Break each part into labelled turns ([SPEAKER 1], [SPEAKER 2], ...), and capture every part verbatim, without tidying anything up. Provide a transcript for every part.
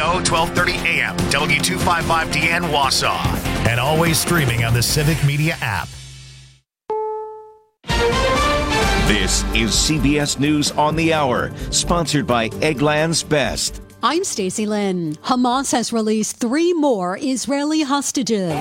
[SPEAKER 1] O, twelve thirty A M, W two fifty-five D N Wausau. And always streaming on the Civic Media app.
[SPEAKER 2] This is C B S News on the Hour, sponsored by Eggland's Best.
[SPEAKER 3] I'm Stacey Lynn. Hamas has released three more Israeli hostages.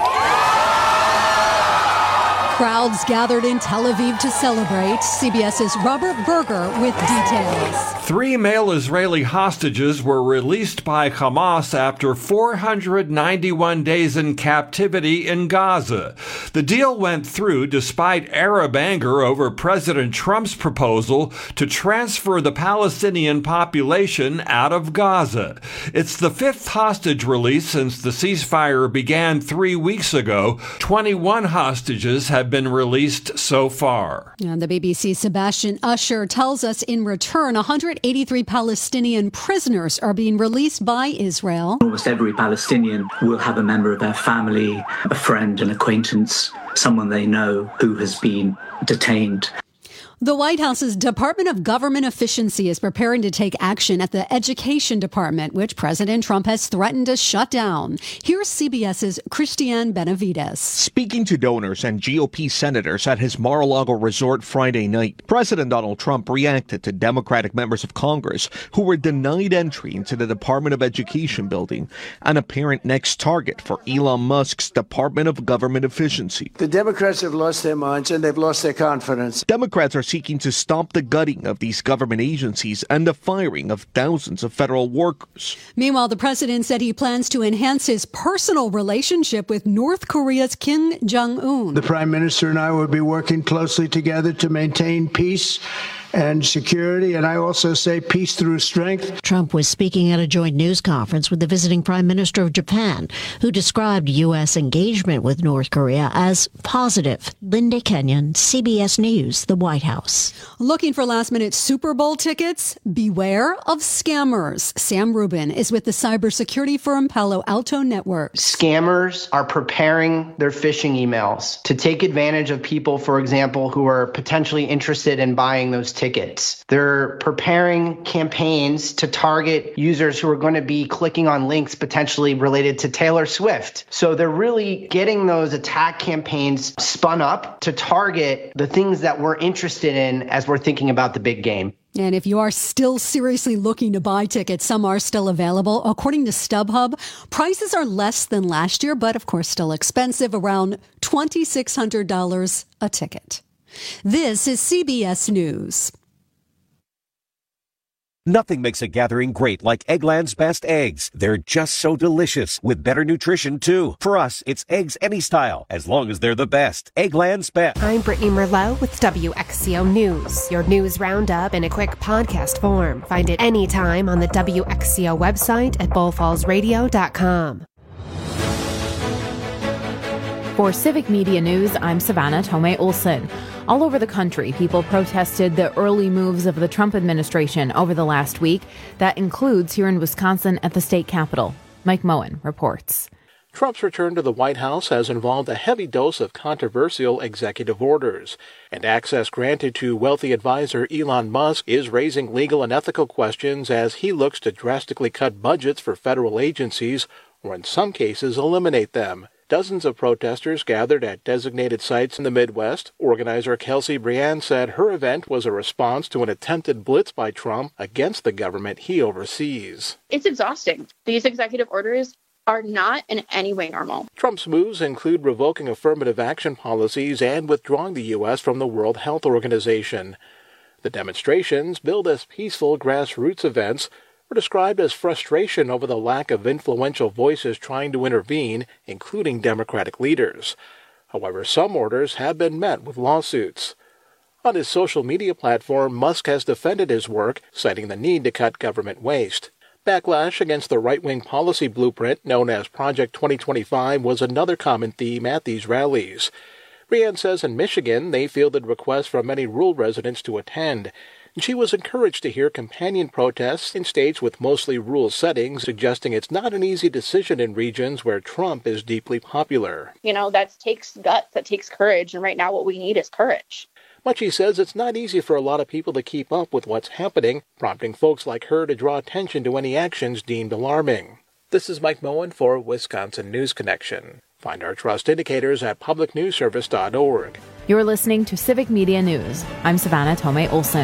[SPEAKER 3] Crowds gathered in Tel Aviv to celebrate. CBS's Robert Berger with details.
[SPEAKER 4] Three male Israeli hostages were released by Hamas after four hundred ninety-one days in captivity in Gaza. The deal went through despite Arab anger over President Trump's proposal to transfer the Palestinian population out of Gaza. It's the fifth hostage release since the ceasefire began three weeks ago. twenty-one hostages have been released so far.
[SPEAKER 3] And the B B C's Sebastian Usher tells us in return, one hundred eighty-three Palestinian prisoners are being released by Israel.
[SPEAKER 5] Almost every Palestinian will have a member of their family, a friend, an acquaintance, someone they know who has been detained.
[SPEAKER 3] The White House's Department of Government Efficiency is preparing to take action at the Education Department, which President Trump has threatened to shut down. Here's CBS's Christiane Benavides.
[SPEAKER 6] Speaking to donors and G O P senators at his Mar-a-Lago resort Friday night, President Donald Trump reacted to Democratic members of Congress who were denied entry into the Department of Education building, an apparent next target for Elon Musk's Department of Government Efficiency.
[SPEAKER 7] The Democrats have lost their minds and they've lost their confidence.
[SPEAKER 6] Democrats are seeking to stop the gutting of these government agencies and the firing of thousands of federal workers.
[SPEAKER 3] Meanwhile, the president said he plans to enhance his personal relationship with North Korea's Kim Jong-un.
[SPEAKER 7] The Prime Minister and I will be working closely together to maintain peace and security, and I also say peace through strength.
[SPEAKER 8] Trump was speaking at a joint news conference with the visiting Prime Minister of Japan, who described U S engagement with North Korea as positive. Linda Kenyon, C B S News, the White House.
[SPEAKER 3] Looking for last-minute Super Bowl tickets? Beware of scammers. Sam Rubin is with the cybersecurity firm Palo Alto Networks.
[SPEAKER 9] Scammers are preparing their phishing emails to take advantage of people, for example, who are potentially interested in buying those tickets. They're preparing campaigns to target users who are going to be clicking on links potentially related to Taylor Swift. So they're really getting those attack campaigns spun up to target the things that we're interested in as we're thinking about the big game.
[SPEAKER 3] And if you are still seriously looking to buy tickets, some are still available. According to StubHub, prices are less than last year, but of course still expensive, around two thousand six hundred dollars a ticket. This is C B S News.
[SPEAKER 2] Nothing makes a gathering great like Eggland's Best eggs. They're just so delicious, with better nutrition, too. For us, it's eggs any style, as long as they're the best. Eggland's Best.
[SPEAKER 10] I'm Brittany Merlot with W X C O News. Your news roundup in a quick podcast form. Find it anytime on the W X C O website at bull falls radio dot com.
[SPEAKER 11] For Civic Media News, I'm Savannah Tomei Olson. All over the country, people protested the early moves of the Trump administration over the last week. That includes here in Wisconsin at the state capitol. Mike Moen reports.
[SPEAKER 12] Trump's return to the White House has involved a heavy dose of controversial executive orders, and access granted to wealthy advisor Elon Musk is raising legal and ethical questions as he looks to drastically cut budgets for federal agencies, or in some cases eliminate them. Dozens of protesters gathered at designated sites in the Midwest. Organizer Kelsey Briand said her event was a response to an attempted blitz by Trump against the government he oversees.
[SPEAKER 13] It's exhausting. These executive orders are not in any way normal.
[SPEAKER 12] Trump's moves include revoking affirmative action policies and withdrawing the U S from the World Health Organization. The demonstrations, billed as peaceful grassroots events, were described as frustration over the lack of influential voices trying to intervene, including Democratic leaders. However, some orders have been met with lawsuits. On his social media platform, Musk has defended his work, citing the need to cut government waste. Backlash against the right-wing policy blueprint known as Project twenty twenty-five was another common theme at these rallies. Briand says in Michigan they fielded requests from many rural residents to attend. She was encouraged to hear companion protests in states with mostly rural settings, suggesting it's not an easy decision in regions where Trump is deeply popular.
[SPEAKER 13] You know, that takes guts, that takes courage, and right now what we need is courage.
[SPEAKER 12] But she says it's not easy for a lot of people to keep up with what's happening, prompting folks like her to draw attention to any actions deemed alarming. This is Mike Moen for Wisconsin News Connection. Find our trust indicators at public news service dot org.
[SPEAKER 11] You're listening to Civic Media News. I'm Savannah Tomei Olson.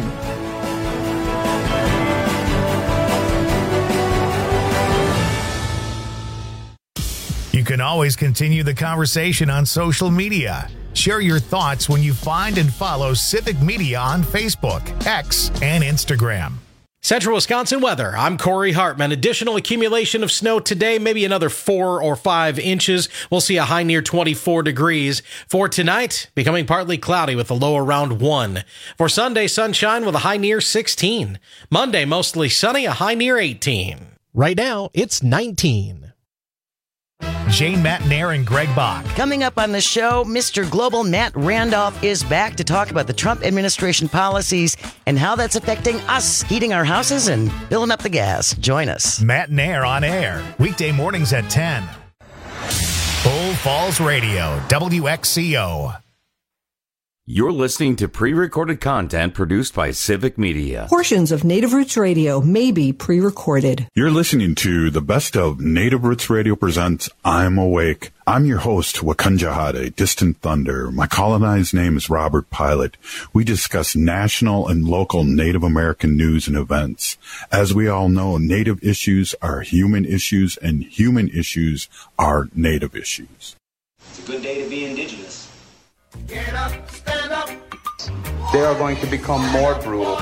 [SPEAKER 1] You can always continue the conversation on social media. Share your thoughts when you find and follow Civic Media on Facebook, X, and Instagram.
[SPEAKER 14] Central Wisconsin weather. I'm Corey Hartman. Additional accumulation of snow today, maybe another four or five inches. We'll see a high near twenty-four degrees. For tonight, becoming partly cloudy with a low around one. For Sunday, sunshine with a high near sixteen. Monday, mostly sunny, a high near eighteen.
[SPEAKER 15] Right now, it's nineteen.
[SPEAKER 1] Jane Matnair and Greg Bach.
[SPEAKER 16] Coming up on the show, Mister Global Matt Randolph is back to talk about the Trump administration policies and how that's affecting us, heating our houses and filling up the gas. Join us.
[SPEAKER 1] Matnair on air, weekday mornings at ten. Bull Falls Radio, W X C O.
[SPEAKER 17] You're listening to pre-recorded content produced by Civic Media.
[SPEAKER 18] Portions of Native Roots Radio may be pre-recorded.
[SPEAKER 19] You're listening to the best of Native Roots Radio presents I'm Awake. I'm your host, Wakunjahade, Distant Thunder. My colonized name is Robert Pilot. We discuss national and local Native American news and events. As we all know, Native issues are human issues, and human issues are Native issues.
[SPEAKER 20] It's a good day to be Indigenous.
[SPEAKER 21] Get up, stand up.
[SPEAKER 22] They are going to become more brutal.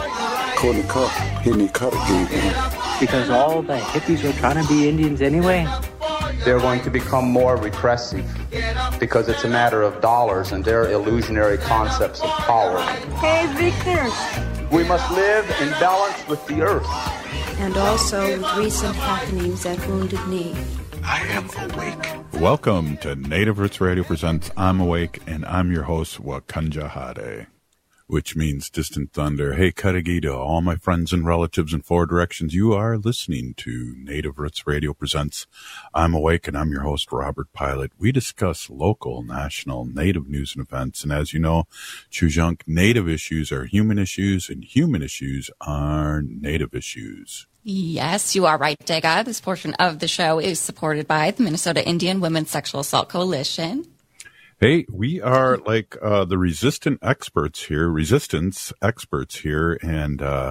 [SPEAKER 23] Because all the hippies are trying to be Indians anyway.
[SPEAKER 22] They're going to become more repressive because it's a matter of dollars and their illusionary concepts of power.
[SPEAKER 24] Hey, Victor.
[SPEAKER 22] We must live in balance with the earth.
[SPEAKER 24] And also with recent happenings at Wounded Knee.
[SPEAKER 19] I am awake. Welcome to Native Roots Radio presents I'm Awake, and I'm your host, Wakunjahade, which means Distant Thunder. Hey, Cudahy, to all my friends and relatives in four directions, you are listening to Native Roots Radio presents I'm Awake, and I'm your host, Robert Pilot. We discuss local, national, Native news and events, and as you know, Chujunk, Native issues are human issues, and human issues are Native issues.
[SPEAKER 25] Yes, you are right, Dega. This portion of the show is supported by the Minnesota Indian Women's Sexual Assault Coalition.
[SPEAKER 19] Hey, we are like uh, the resistant experts here, resistance experts here. And, uh,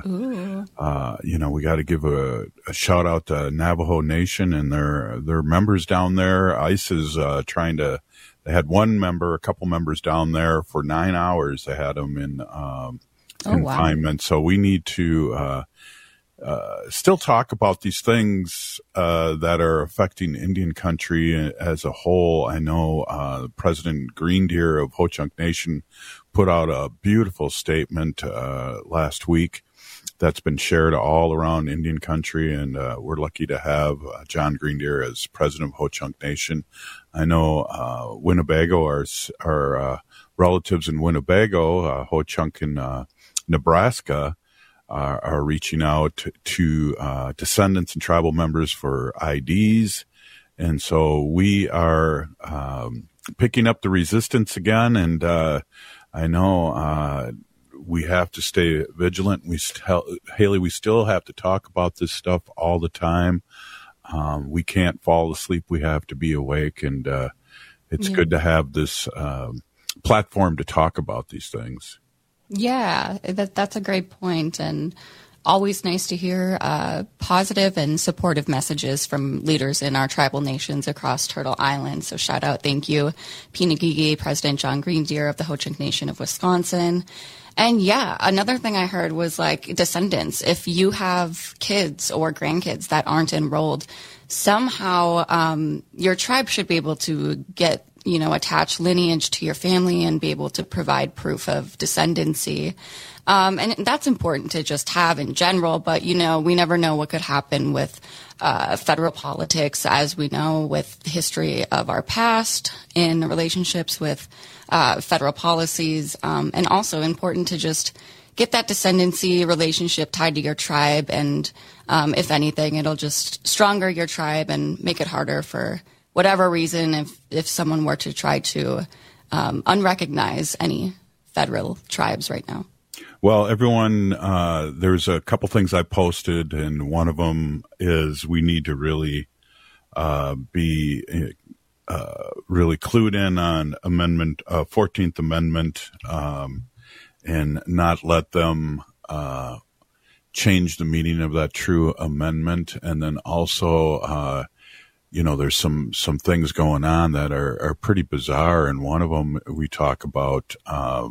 [SPEAKER 19] uh, you know, we got to give a, a shout out to Navajo Nation and their, their members down there. ICE is uh, trying to, they had one member, a couple members down there for nine hours. They had them in um, confinement. Oh, wow. So we need to uh, uh, still talk about these things uh, that are affecting Indian country as a whole. I know uh, President Green Deer of Ho-Chunk Nation put out a beautiful statement uh, last week that's been shared all around Indian country, and uh, we're lucky to have uh, John Green Deer as president of Ho-Chunk Nation. I know uh, Winnebago, our, our uh, relatives in Winnebago, uh, Ho-Chunk in uh, Nebraska, are, are reaching out to uh, descendants and tribal members for I Ds. And so we are um, picking up the resistance again, and uh, I know uh, we have to stay vigilant. We st- Haley, we still have to talk about this stuff all the time. Um, we can't fall asleep. We have to be awake, and uh, it's yeah. good to have this um, platform to talk about these things.
[SPEAKER 25] Yeah, that that's a great point, and always nice to hear uh, positive and supportive messages from leaders in our tribal nations across Turtle Island. So shout out, thank you, Pinagigi, President John Green Deer of the Ho-Chunk Nation of Wisconsin. And yeah, another thing I heard was like descendants. If you have kids or grandkids that aren't enrolled, somehow um, your tribe should be able to get, you know, attach lineage to your family and be able to provide proof of descendancy. Um, and that's important to just have in general, but, you know, we never know what could happen with uh, federal politics, as we know, with the history of our past in relationships with uh, federal policies, um, and also important to just get that descendancy relationship tied to your tribe. And um, if anything, it'll just stronger your tribe and make it harder for whatever reason if, if someone were to try to um, unrecognize any federal tribes right now.
[SPEAKER 19] Well, everyone, uh, there's a couple things I posted, and one of them is we need to really uh, be uh, really clued in on Amendment, uh, fourteenth Amendment, um, and not let them uh, change the meaning of that true amendment. And then also, uh, you know, there's some, some things going on that are, are pretty bizarre. And one of them we talk about, uh,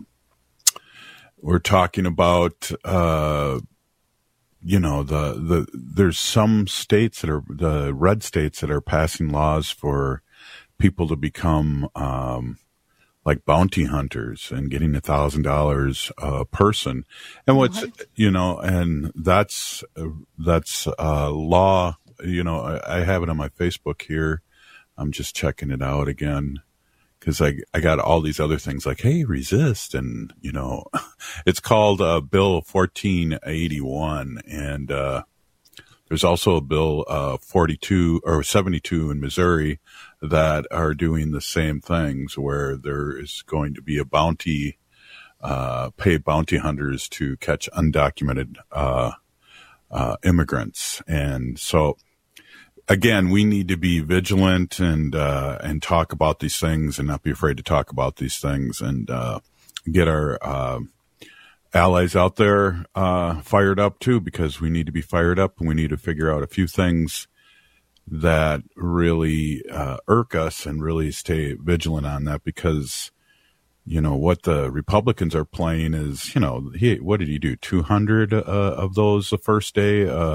[SPEAKER 19] we're talking about, uh, you know, the, the, there's some states that are, the red states that are passing laws for people to become, um, like bounty hunters and getting a thousand dollars a person. And what's, what? you know, and that's, uh, that's, uh, law. You know, I, I have it on my Facebook here. I'm just checking it out again because I, I got all these other things like, hey, resist. And, you know, it's called uh, Bill fourteen eighty-one. And uh, there's also a Bill uh, forty-two or seventy-two in Missouri that are doing the same things where there is going to be a bounty, uh, pay bounty hunters to catch undocumented uh, uh, immigrants. And so, again, we need to be vigilant and uh, and talk about these things and not be afraid to talk about these things and uh, get our uh, allies out there uh, fired up too, because we need to be fired up and we need to figure out a few things that really uh, irk us and really stay vigilant on that, because, you know, what the Republicans are playing is, you know, he, what did he do? two hundred uh, of those the first day. Uh,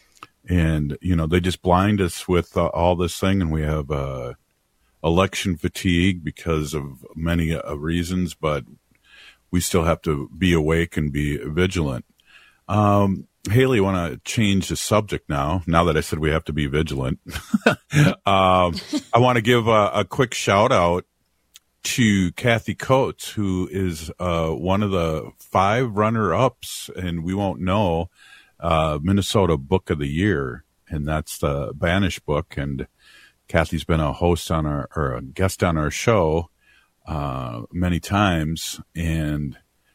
[SPEAKER 19] and, you know, they just blind us with uh, all this thing. And we have uh, election fatigue because of many uh, reasons, but we still have to be awake and be vigilant. Um, Haley, I want to change the subject now, now that I said we have to be vigilant. um, I want to give a, a quick shout out to Kathy Coates, who is uh, one of the five runner-ups, and we won't know, uh, Minnesota Book of the Year, and that's the Banish book. And Kathy's been a host on our, or a guest on our show uh, many times, and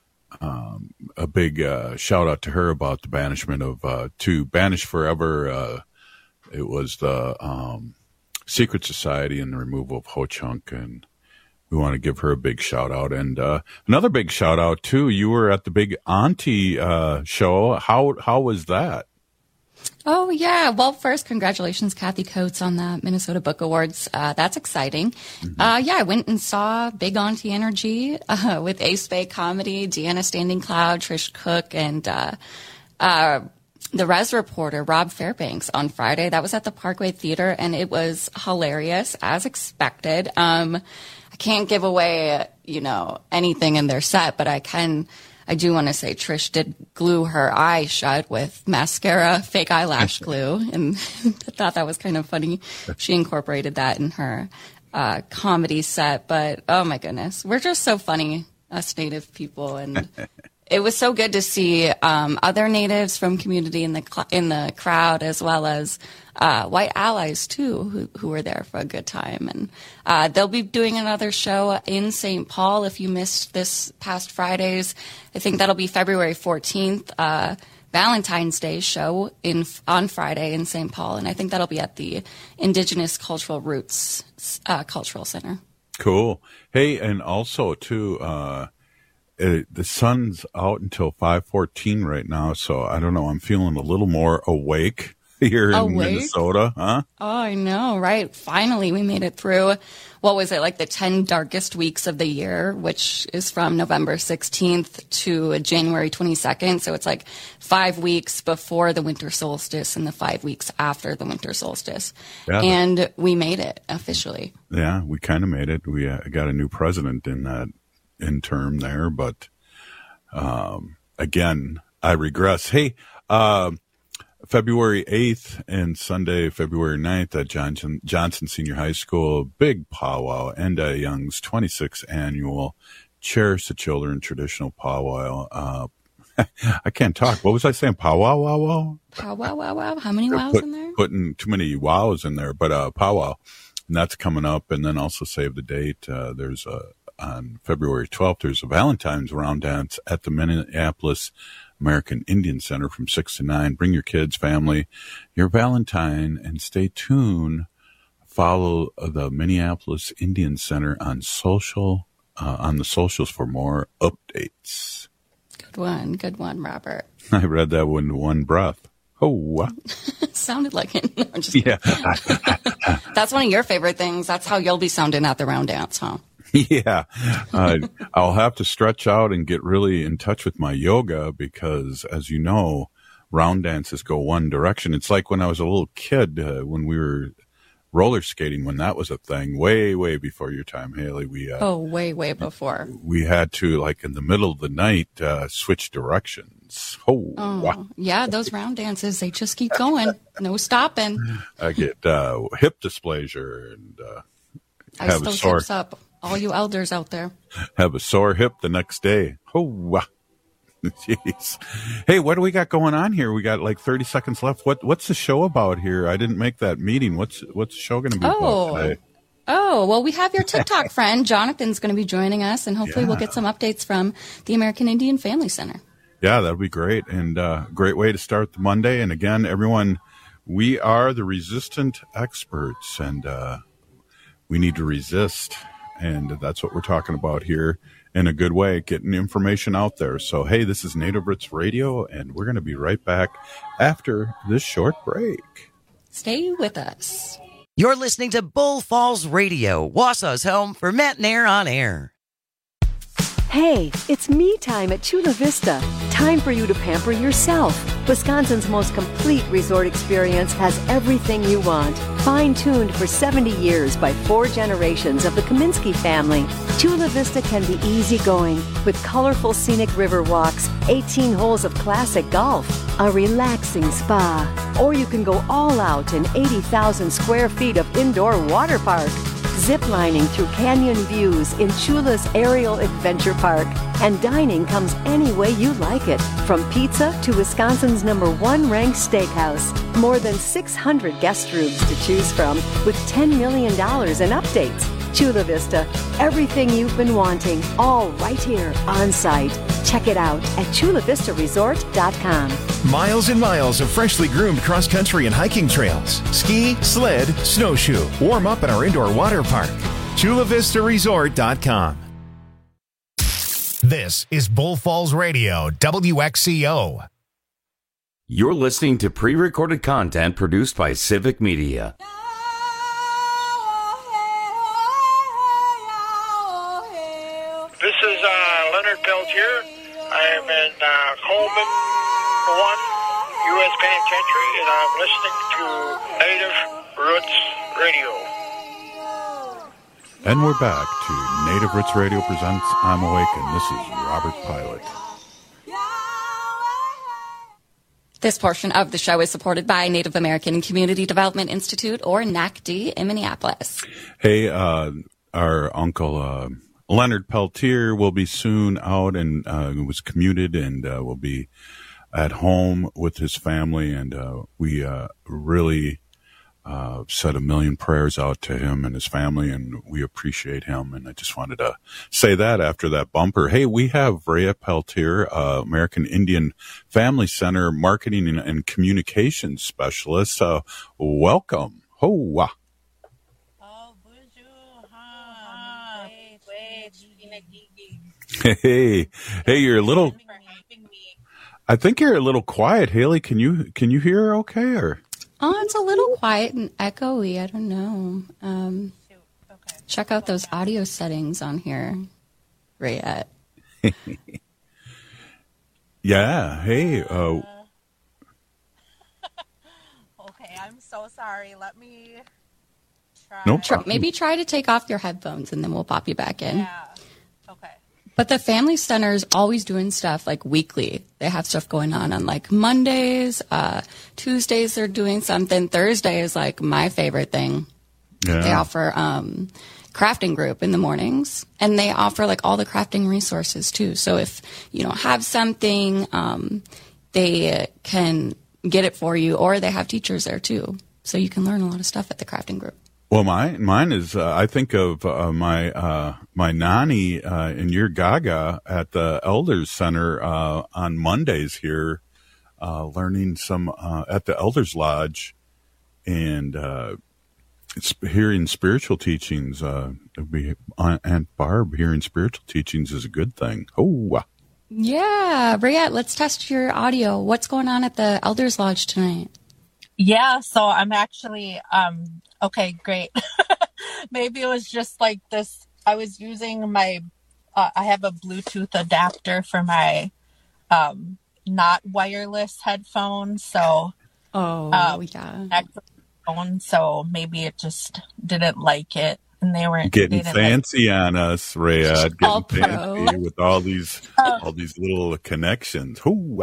[SPEAKER 19] um, a big uh, shout out to her about the banishment of uh, to Banish Forever. Uh, it was the um, Secret Society and the removal of Ho Chunk, and we want to give her a big shout out. And uh, another big shout out too. You were at the big Auntie uh, show. How how was that?
[SPEAKER 25] Oh, yeah. Well, first, congratulations, Kathy Coates, on the Minnesota Book Awards. Uh, that's exciting. Mm-hmm. Uh, yeah, I went and saw Big Auntie Energy uh, with Ace Bay Comedy, Deanna Standing Cloud, Trish Cook, and uh, uh, the Res reporter, Rob Fairbanks, on Friday. That was at the Parkway Theater, and it was hilarious, as expected. Um, I can't give away, you know, anything in their set, but I can... I do want to say Trish did glue her eye shut with mascara, fake eyelash glue, and I thought that was kind of funny. She incorporated that in her uh, comedy set, but oh my goodness, we're just so funny, us Native people, and it was so good to see um, other Natives from community in the cl- in the crowd, as well as uh, white allies too, who who were there for a good time. And uh, they'll be doing another show in Saint Paul. If you missed this past Friday's, I think that'll be February fourteenth, uh, Valentine's Day show in on Friday in Saint Paul, and I think that'll be at the Indigenous Cultural Roots uh, Cultural Center.
[SPEAKER 19] Cool. Hey, and also too. Uh It, the sun's out until five fourteen right now, so I don't know. I'm feeling a little more awake here in awake? Minnesota, huh?
[SPEAKER 25] Oh, I know, right? Finally, we made it through, what was it, like the ten darkest weeks of the year, which is from November sixteenth to January twenty-second. So it's like five weeks before the winter solstice and the five weeks after the winter solstice. Yeah. And we made it officially.
[SPEAKER 19] Yeah, we kind of made it. We uh, got a new president in that in term there, but um, again, I regress. Hey, uh, February eighth and Sunday, February ninth at Johnson, Johnson Senior High School, big powwow, Enda Young's twenty-sixth annual Cherish the Children traditional powwow. Uh, I can't talk. What was I saying? Powwow, wow, wow?
[SPEAKER 25] Powwow, wow, wow. How many wows
[SPEAKER 19] Put,
[SPEAKER 25] in there?
[SPEAKER 19] Putting too many wows in there, but uh, powwow. And that's coming up. And then also save the date. Uh, there's a on February twelfth, there's a Valentine's round dance at the Minneapolis American Indian Center from six to nine. Bring your kids, family, your Valentine, and stay tuned. Follow the Minneapolis Indian Center on social, uh, on the socials for more updates.
[SPEAKER 25] Good one. Good one, Robert.
[SPEAKER 19] I read that one in one breath. Oh,
[SPEAKER 25] sounded like it. No, I'm just
[SPEAKER 19] yeah.
[SPEAKER 25] That's one of your favorite things. That's how you'll be sounding at the round dance, huh?
[SPEAKER 19] Yeah. Uh, I'll have to stretch out and get really in touch with my yoga because, as you know, round dances go one direction. It's like when I was a little kid, uh, when we were roller skating, when that was a thing, way, way before your time, Haley. We uh,
[SPEAKER 25] oh, way, way before.
[SPEAKER 19] We had to, like, in the middle of the night, uh, switch directions. Oh,
[SPEAKER 25] oh
[SPEAKER 19] wow.
[SPEAKER 25] Yeah, those round dances, they just keep going. No stopping.
[SPEAKER 19] I get uh, hip dysplasia and uh,
[SPEAKER 25] Ice
[SPEAKER 19] have a
[SPEAKER 25] those
[SPEAKER 19] sore
[SPEAKER 25] hips up, all you elders out there.
[SPEAKER 19] Have a sore hip the next day. Oh, wow. Jeez. Hey, what do we got going on here? We got like thirty seconds left. What What's the show about here? I didn't make that meeting. What's What's the show going to be
[SPEAKER 25] oh.
[SPEAKER 19] about today?
[SPEAKER 25] Oh, well, we have your TikTok friend. Jonathan's going to be joining us, and hopefully
[SPEAKER 19] Yeah.
[SPEAKER 25] we'll get some updates from the American Indian Family Center.
[SPEAKER 19] Yeah, that'd be great. And uh, great way to start the Monday. And again, everyone, we are the resistant experts, and uh, we need to resist. And that's what we're talking about here in a good way, getting information out there. So, hey, this is Native Roots Radio, and we're going to be right back after this short break.
[SPEAKER 25] Stay with us.
[SPEAKER 16] You're listening to Bull Falls Radio, Wausau's home for Matt Nair on air.
[SPEAKER 4] Hey, it's me time at Chula Vista. Time for you to pamper yourself. Wisconsin's most complete resort experience has everything you want. Fine-tuned for seventy years by four generations of the Kaminsky family, Chula Vista can be easygoing with colorful scenic river walks, eighteen holes of classic golf, a relaxing spa, or you can go all out in eighty thousand square feet of indoor water park. Ziplining through canyon views in Chula's Aerial Adventure Park. And dining comes any way you like it. From pizza to Wisconsin's number one ranked steakhouse. More than six hundred guest rooms to choose from with ten million dollars in updates. Chula Vista, everything you've been wanting, all right here on site. Check it out at chula vista resort dot com.
[SPEAKER 1] Miles and miles of freshly groomed cross-country and hiking trails. Ski, sled, snowshoe. Warm up at our indoor water park. chula vista resort dot com. This is Bull Falls Radio, W X C O.
[SPEAKER 17] You're listening to pre-recorded content produced by Civic Media.
[SPEAKER 5] This is uh, Leonard Peltier. I am in uh, Coleman one, U S Penitentiary, and I'm listening to Native Roots Radio.
[SPEAKER 19] And we're back to Native Roots Radio presents I'm Awake, and this is Robert Pilot.
[SPEAKER 25] This portion of the show is supported by Native American Community Development Institute, or N A C D, in Minneapolis.
[SPEAKER 19] Hey, uh, our uncle uh, Leonard Peltier will be soon out and uh, was commuted and uh, will be at home with his family. And uh, we uh, really uh, said a million prayers out to him and his family, and we appreciate him. And I just wanted to say that after that bumper. Hey, we have Rhea Peltier, uh, American Indian Family Center Marketing and, and Communications Specialist. Uh, welcome. Hoa. Hey, hey, you're a little, I think you're a little quiet, Haley. Can you, can you hear okay, or?
[SPEAKER 25] Oh, it's a little quiet and echoey. I don't know. Um, check out those audio settings on here, Rayette.
[SPEAKER 19] Yeah. Hey. Uh,
[SPEAKER 6] okay, I'm so sorry. Let me try.
[SPEAKER 19] No
[SPEAKER 25] Try, maybe try to take off your headphones, and then we'll pop you back in.
[SPEAKER 6] Yeah. Okay.
[SPEAKER 25] But the Family Center is always doing stuff like weekly. They have stuff going on on like Mondays, uh, Tuesdays they're doing something. Thursday is like my favorite thing.
[SPEAKER 19] Yeah.
[SPEAKER 25] They offer um, crafting group in the mornings, and they offer like all the crafting resources too. So if you don't have something, um, they can get it for you, or they have teachers there too. So you can learn a lot of stuff at the crafting group.
[SPEAKER 19] Well, mine, mine is, uh, I think of uh, my uh, my nanny uh, in your Gaga at the Elders Center uh, on Mondays here, uh, learning some uh, at the Elders Lodge, and uh, it's hearing spiritual teachings. Uh, it'd be Aunt Barb hearing spiritual teachings is a good thing. Oh,
[SPEAKER 25] yeah, Briette, let's test your audio. What's going on at the Elders Lodge tonight?
[SPEAKER 6] Yeah, so I'm actually, um, okay, great. Maybe it was just like this. I was using my, uh, I have a Bluetooth adapter for my um, not wireless headphones. So,
[SPEAKER 25] oh,
[SPEAKER 6] um,
[SPEAKER 25] yeah.
[SPEAKER 6] Phone, so maybe it just didn't like it. And they weren't
[SPEAKER 19] getting
[SPEAKER 6] they
[SPEAKER 19] fancy like on us, Rayad. Getting
[SPEAKER 25] all
[SPEAKER 19] fancy
[SPEAKER 25] pro.
[SPEAKER 19] with all these,
[SPEAKER 6] oh.
[SPEAKER 19] all these little connections. Ooh.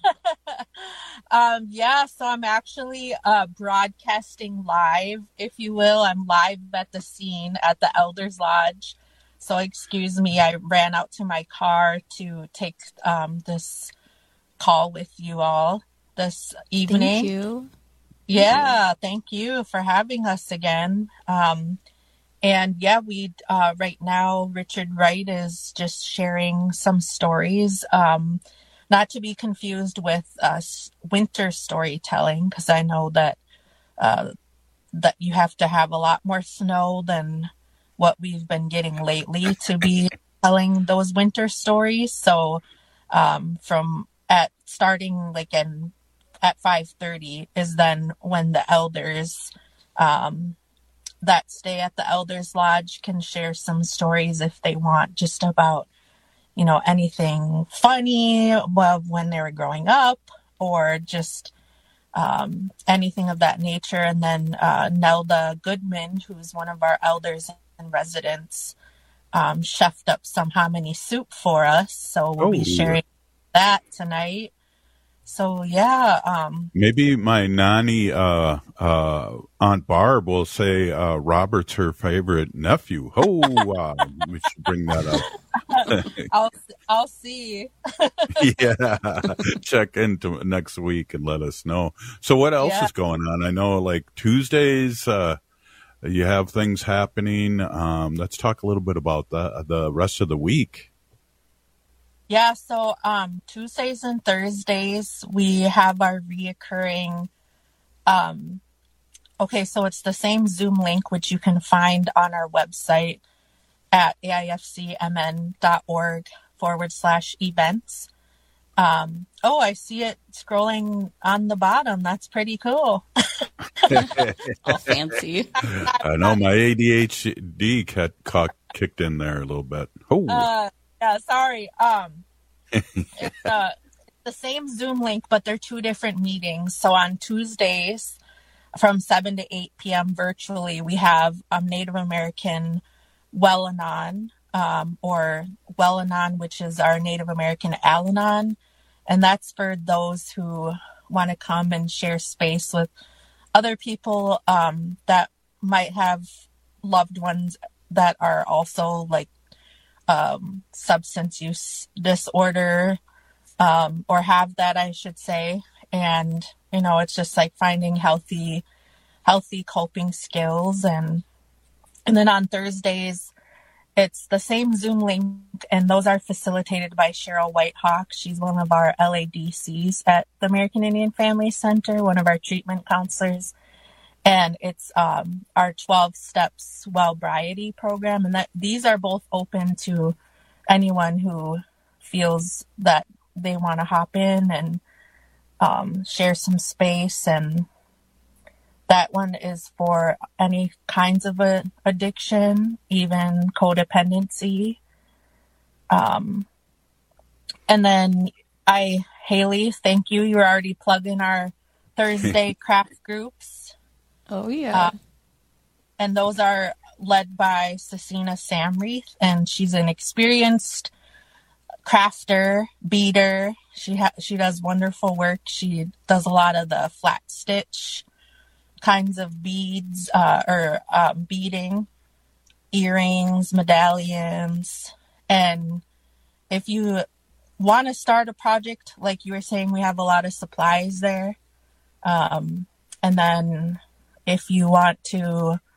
[SPEAKER 6] Um, yeah, so I'm actually uh, broadcasting live, if you will. I'm live at the scene at the Elders Lodge. So excuse me, I ran out to my car to take um, this call with you all this evening.
[SPEAKER 25] Thank you.
[SPEAKER 6] Yeah, thank you for having us again. Um, and yeah, we uh, right now, Richard Wright is just sharing some stories. Um Not to be confused with uh, winter storytelling, because I know that uh, that you have to have a lot more snow than what we've been getting lately to be telling those winter stories. So, um, from at starting like in at five thirty is then when the elders um, that stay at the Elders Lodge can share some stories if they want, just about, you know, anything funny, well, when they were growing up, or just um, anything of that nature. And then uh, Nelda Goodman, who's one of our elders in residence, um, chefed up some hominy soup for us. So we'll
[SPEAKER 19] oh.
[SPEAKER 6] be sharing that tonight. So, yeah. Um,
[SPEAKER 19] Maybe my nanny, uh, uh, Aunt Barb will say uh, Robert's her favorite nephew. Oh, uh, we should bring that up.
[SPEAKER 6] I'll, I'll see.
[SPEAKER 19] Yeah, check into next week and let us know. So what else
[SPEAKER 6] Yeah.
[SPEAKER 19] is going on? I know like Tuesdays, uh, you have things happening. Um, let's talk a little bit about the, the rest of the week.
[SPEAKER 6] Yeah, so um, Tuesdays and Thursdays, we have our reoccurring, um, okay, so it's the same Zoom link, which you can find on our website at aifcmn.org forward slash events. Um, oh, I see it scrolling on the bottom. That's pretty cool.
[SPEAKER 25] All fancy.
[SPEAKER 19] I know my A D H D cut, cut, kicked in there a little bit. Oh.
[SPEAKER 6] Uh, Yeah, sorry. Um, it's uh, the same Zoom link, but they're two different meetings. So on Tuesdays from seven to eight p.m. virtually, we have um, Native American Well-Anon, um, or Well-Anon, which is our Native American Al-Anon. And that's for those who want to come and share space with other people um, that might have loved ones that are also like Um, substance use disorder, um, or have that, I should say. And, you know, it's just like finding healthy, healthy coping skills. And, and then on Thursdays, it's the same Zoom link, and those are facilitated by Cheryl Whitehawk. She's one of our L A D Cs at the American Indian Family Center, one of our treatment counselors. And it's um, our twelve steps Wellbriety program. And that these are both open to anyone who feels that they want to hop in and um, share some space. And that one is for any kinds of a addiction, even codependency. Um, and then I, Haley, thank you. You're already plugging our Thursday craft groups.
[SPEAKER 25] Oh, yeah.
[SPEAKER 6] Uh, and those are led by Cecina Samreath, and she's an experienced crafter, beater. She ha- she does wonderful work. She does a lot of the flat stitch kinds of beads, uh, or uh, beading, earrings, medallions. And if you want to start a project, like you were saying, we have a lot of supplies there. Um, and then if you want to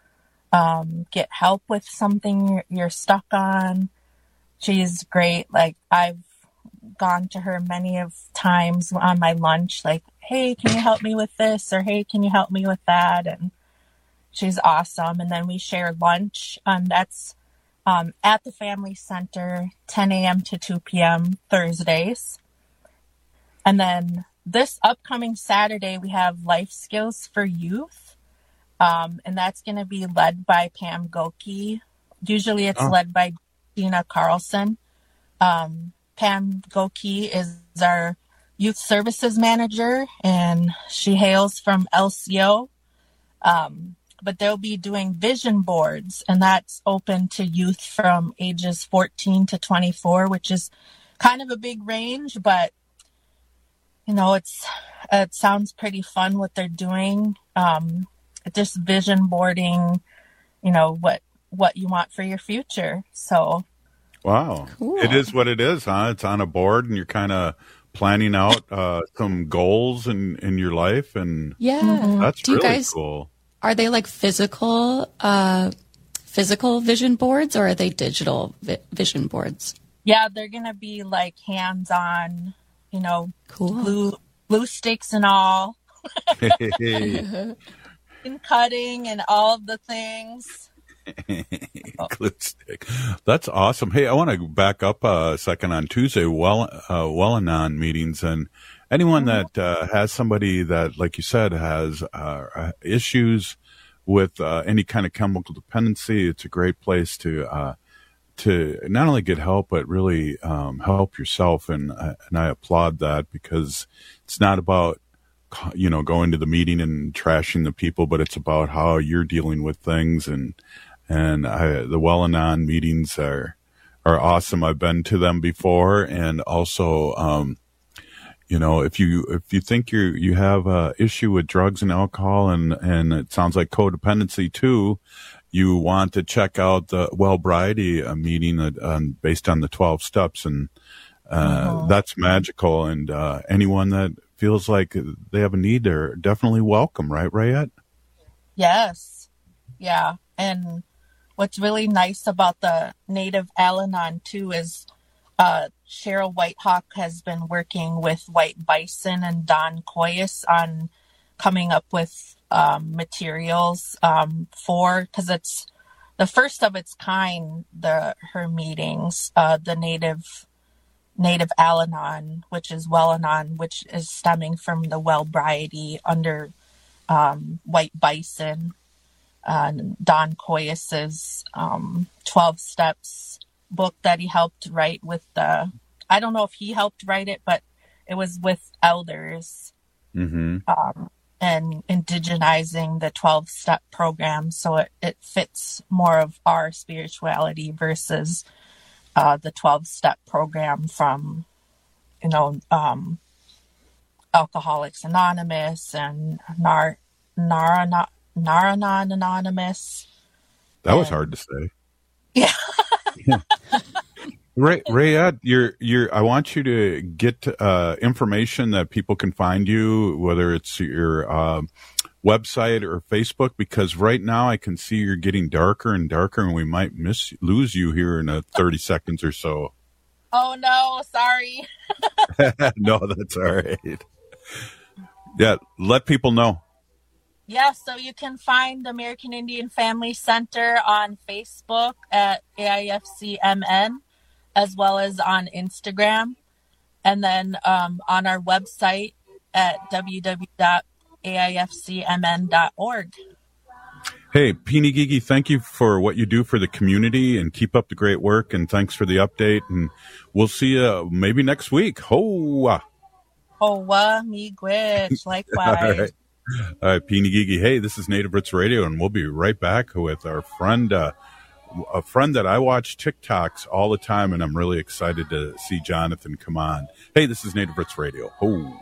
[SPEAKER 6] um, get help with something you're stuck on. She's great. Like, I've gone to her many of times on my lunch, like, hey, can you help me with this? Or, hey, can you help me with that? And she's awesome. And then we share lunch, and that's um, at the Family Center, ten a.m. to two p.m. Thursdays. And then this upcoming Saturday, we have Life Skills for Youth. Um, and that's going to be led by Pam Goki. Usually it's oh. led by Dina Carlson. Um, Pam Goki is our youth services manager, and she hails from L C O. Um, but they'll be doing vision boards, and that's open to youth from ages fourteen to twenty-four, which is kind of a big range, but you know, it's it sounds pretty fun what they're doing. Um, just vision boarding, you know, what what you want for your future. So,
[SPEAKER 19] wow, cool. It is what it is, huh? It's on a board, and you're kind of planning out uh, some goals in, in your life, and
[SPEAKER 25] yeah,
[SPEAKER 19] that's
[SPEAKER 25] Do
[SPEAKER 19] really
[SPEAKER 25] you guys,
[SPEAKER 19] cool.
[SPEAKER 25] Are they like physical, uh, physical vision boards, or are they digital vi- vision boards?
[SPEAKER 6] Yeah, they're gonna be like hands-on. You know,
[SPEAKER 25] cool.
[SPEAKER 6] glue, glue sticks and all. And cutting and all of the things.
[SPEAKER 19] Glue stick. That's awesome. Hey, I want to back up a second on Tuesday, well, uh, Well-Anon meetings, and anyone that uh, has somebody that, like you said, has uh, issues with uh, any kind of chemical dependency, it's a great place to uh, to not only get help, but really um, help yourself. And, uh, and I applaud that, because it's not about, you know, going to the meeting and trashing the people, but it's about how you're dealing with things. And, and I, the Well-Anon meetings are, are awesome. I've been to them before. And also, um, you know, if you, if you think you you have a issue with drugs and alcohol, and, and it sounds like codependency too, you want to check out the Wellbriety uh, meeting uh, um, based on the twelve steps. And uh, uh-huh. that's magical. And uh, anyone that feels like they have a need, they're definitely welcome, right, Rayette?
[SPEAKER 6] Yes. Yeah. And what's really nice about the Native Al-Anon, too, is uh, Cheryl Whitehawk has been working with White Bison and Don Koyas on coming up with um, materials um, for, because it's the first of its kind, the her meetings, uh, the Native Native Al-Anon, which is Well-Anon, which is stemming from the Wellbriety under um, White Bison, uh, Don Koyas's um, twelve Steps book that he helped write with the, I don't know if he helped write it, but it was with elders.
[SPEAKER 19] Mm-hmm.
[SPEAKER 6] Um, and indigenizing the twelve-step program, so it, it fits more of our spirituality versus uh, the twelve-step program from, you know, um, Alcoholics Anonymous and Nar Narana Naranon Anonymous.
[SPEAKER 19] That was and, hard to say.
[SPEAKER 6] Yeah.
[SPEAKER 19] Ray, Rayette, you're, you're, I want you to get uh, information that people can find you, whether it's your uh, website or Facebook, because right now I can see you're getting darker and darker, and we might miss lose you here in a thirty seconds or so.
[SPEAKER 6] Oh, no, sorry.
[SPEAKER 19] No, that's all right. Yeah, let people know.
[SPEAKER 6] Yeah, so you can find American Indian Family Center on Facebook at A I F C M N, as well as on Instagram, and then um, on our website at w w w dot a i f c m n dot org.
[SPEAKER 19] Hey, Peenie Gigi, thank you for what you do for the community, and keep up the great work, and thanks for the update, and we'll see you maybe next week. Hoa!
[SPEAKER 6] Hoa, miigwech, likewise.
[SPEAKER 19] All right. All right, Peenie Gigi. Hey, this is Native Roots Radio, and we'll be right back with our friend, uh, a friend that I watch TikToks all the time, and I'm really excited to see Jonathan come on. Hey, this is Native Roots Radio. Ho.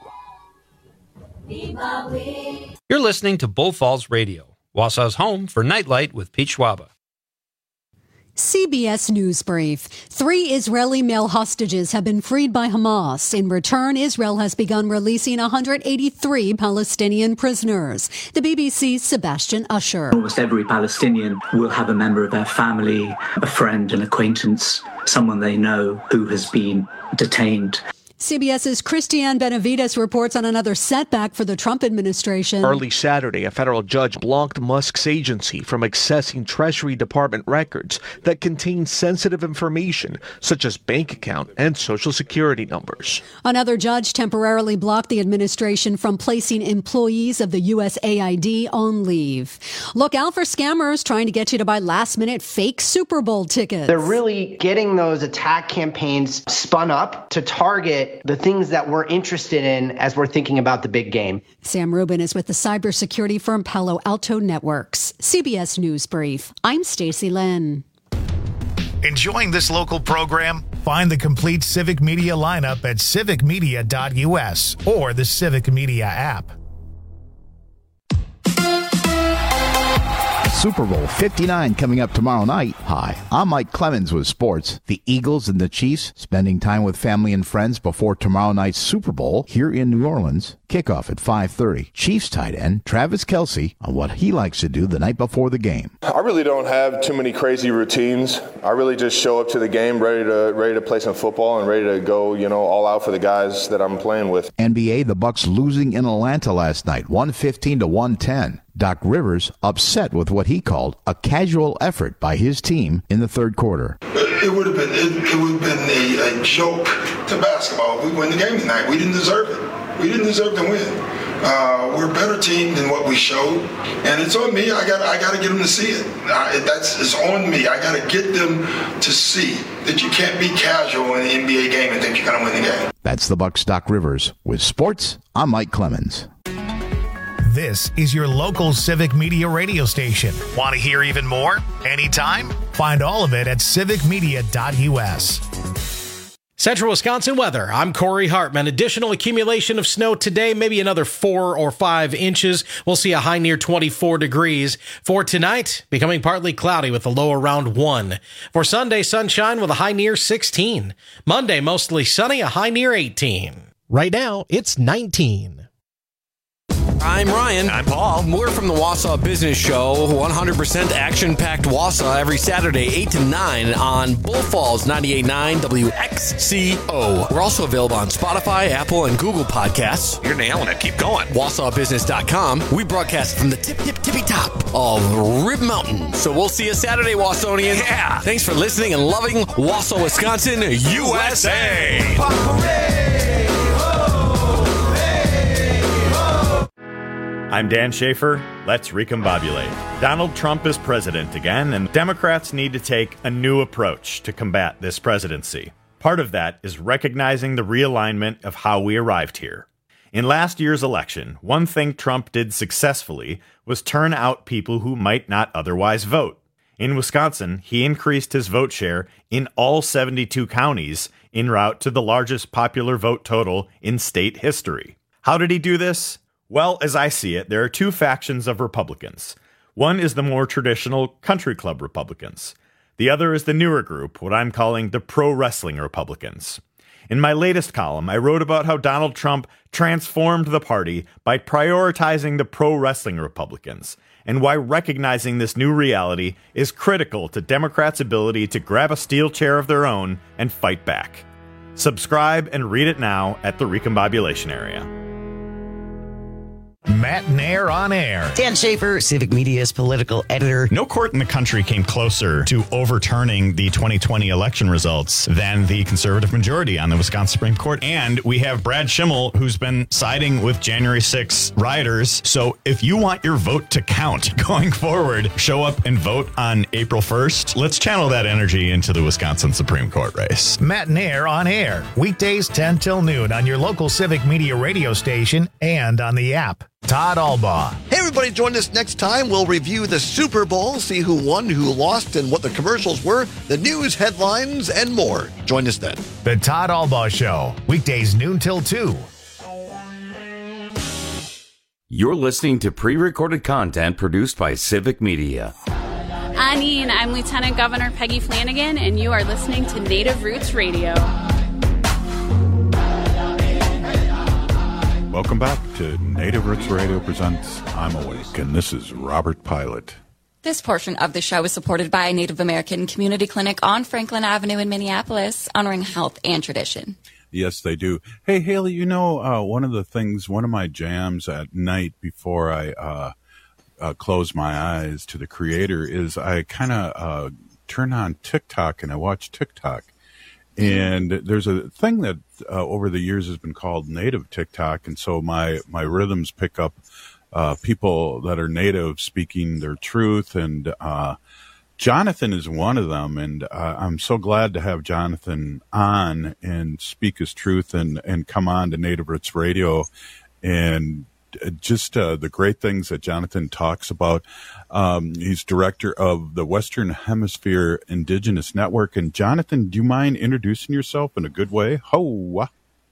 [SPEAKER 2] You're listening to Bull Falls Radio, Wausau's home for Nightlight with Pete Schwaba. C B S News Brief. Three Israeli male hostages have been freed by Hamas. In return, Israel has begun releasing one hundred eighty-three Palestinian prisoners. The B B C's Sebastian Usher.
[SPEAKER 3] Almost every Palestinian will have a member of their family, a friend, an acquaintance, someone they know who has been detained.
[SPEAKER 2] CBS's Christiane Benavides reports on another setback for the Trump administration.
[SPEAKER 7] Early Saturday, a federal judge blocked Musk's agency from accessing Treasury Department records that contain sensitive information, such as bank account and Social Security numbers.
[SPEAKER 2] Another judge temporarily blocked the administration from placing employees of the U S A I D on leave. Look out for scammers trying to get you to buy last-minute fake Super Bowl tickets.
[SPEAKER 8] They're really getting those attack campaigns spun up to target the things that we're interested in as we're thinking about the big game.
[SPEAKER 2] Sam Rubin is with the cybersecurity firm Palo Alto Networks. C B S News Brief. I'm Stacey Lynn.
[SPEAKER 1] Enjoying this local program? Find the complete Civic Media lineup at civic media dot U S or the Civic Media app.
[SPEAKER 9] Super Bowl fifty-nine coming up tomorrow night. Hi, I'm Mike Clemens with sports. The Eagles and the Chiefs spending time with family and friends before tomorrow night's Super Bowl here in New Orleans. Kickoff at five thirty. Chiefs tight end Travis Kelce on what he likes to do the night before the game.
[SPEAKER 26] I really don't have too many crazy routines. I really just show up to the game ready to ready to play some football and ready to go, you know, all out for the guys that I'm playing with.
[SPEAKER 9] N B A, the Bucks losing in Atlanta last night, one fifteen to one ten. Doc Rivers upset with what he called a casual effort by his team in the third quarter.
[SPEAKER 27] It would have been it, it would have been a, a joke to basketball if we win the game tonight. We didn't deserve it. We didn't deserve to win. Uh, we're a better team than what we showed, and it's on me. I got I got to get them to see it. I, that's it's on me. I got to get them to see that you can't be casual in the N B A game and think you're going to win the game.
[SPEAKER 9] That's the Bucks' Doc Rivers. With sports, I'm Mike Clemens.
[SPEAKER 1] This is your local Civic Media radio station. Want to hear even more? Anytime? Find all of it at civic media dot U S.
[SPEAKER 14] Central Wisconsin weather. I'm Corey Hartman. Additional accumulation of snow today, maybe another four or five inches. We'll see a high near twenty-four degrees. For tonight, becoming partly cloudy with a low around one. For Sunday, sunshine with a high near sixteen. Monday, mostly sunny, a high near eighteen.
[SPEAKER 15] Right now, it's nineteen.
[SPEAKER 28] I'm Ryan.
[SPEAKER 29] I'm Paul.
[SPEAKER 28] We're from the Wausau Business Show, one hundred percent action-packed Wausau every Saturday, eight to nine on Bull Falls ninety-eight point nine W X C O. We're also available on Spotify, Apple, and Google Podcasts.
[SPEAKER 29] You're nailing it. Keep going.
[SPEAKER 28] Wausau Business dot com. We broadcast from the tip, tip, tippy top of Rib Mountain. So we'll see you Saturday, Wausonians.
[SPEAKER 29] Yeah.
[SPEAKER 28] Thanks for listening and loving Wausau, Wisconsin, U S A.
[SPEAKER 30] I'm Dan Schaefer. Let's recombobulate. Donald Trump is president again, and Democrats need to take a new approach to combat this presidency. Part of that is recognizing the realignment of how we arrived here. In last year's election, one thing Trump did successfully was turn out people who might not otherwise vote. In Wisconsin, he increased his vote share in all seventy-two counties en route to the largest popular vote total in state history. How did he do this? Well, as I see it, there are two factions of Republicans. One is the more traditional country club Republicans. The other is the newer group, what I'm calling the pro-wrestling Republicans. In my latest column, I wrote about how Donald Trump transformed the party by prioritizing the pro-wrestling Republicans, and why recognizing this new reality is critical to Democrats' ability to grab a steel chair of their own and fight back. Subscribe and read it now at the Recombobulation Area.
[SPEAKER 1] Matt Nair on air.
[SPEAKER 16] Dan Schaefer, Civic Media's political editor.
[SPEAKER 31] No court in the country came closer to overturning the twenty twenty election results than the conservative majority on the Wisconsin Supreme Court. And we have Brad Schimmel, who's been siding with January sixth rioters. So if you want your vote to count going forward, show up and vote on April first. Let's channel that energy into the Wisconsin Supreme Court race.
[SPEAKER 1] Matt Nair on air. Weekdays ten till noon on your local Civic Media radio station and on the app. Todd Albaugh.
[SPEAKER 32] Hey, everybody, join us next time. We'll review the Super Bowl, see who won, who lost, and what the commercials were, the news, headlines, and more. Join us then.
[SPEAKER 1] The Todd Albaugh Show, weekdays noon till two.
[SPEAKER 17] You're listening to pre-recorded content produced by Civic Media.
[SPEAKER 4] Anine, I'm Lieutenant Governor Peggy Flanagan, and you are listening to Native Roots Radio.
[SPEAKER 19] Welcome back to Native Roots Radio presents I'm Awake, and this is Robert Pilot.
[SPEAKER 25] This portion of the show is supported by Native American Community Clinic on Franklin Avenue in Minneapolis, honoring health and tradition.
[SPEAKER 19] Yes, they do. Hey, Haley, you know, uh, one of the things, one of my jams at night before I uh, uh, close my eyes to the Creator is I kind of uh, turn on TikTok and I watch TikTok. And there's a thing that uh, over the years has been called native TikTok. And so my, my rhythms pick up uh, people that are native speaking their truth. And uh, Jonathan is one of them. And uh, I'm so glad to have Jonathan on and speak his truth and, and come on to Native Roots Radio and just uh, the great things that Jonathan talks about. Um, he's director of the Western Hemisphere Indigenous Network. And Jonathan, do you mind introducing yourself in a good way? Ho!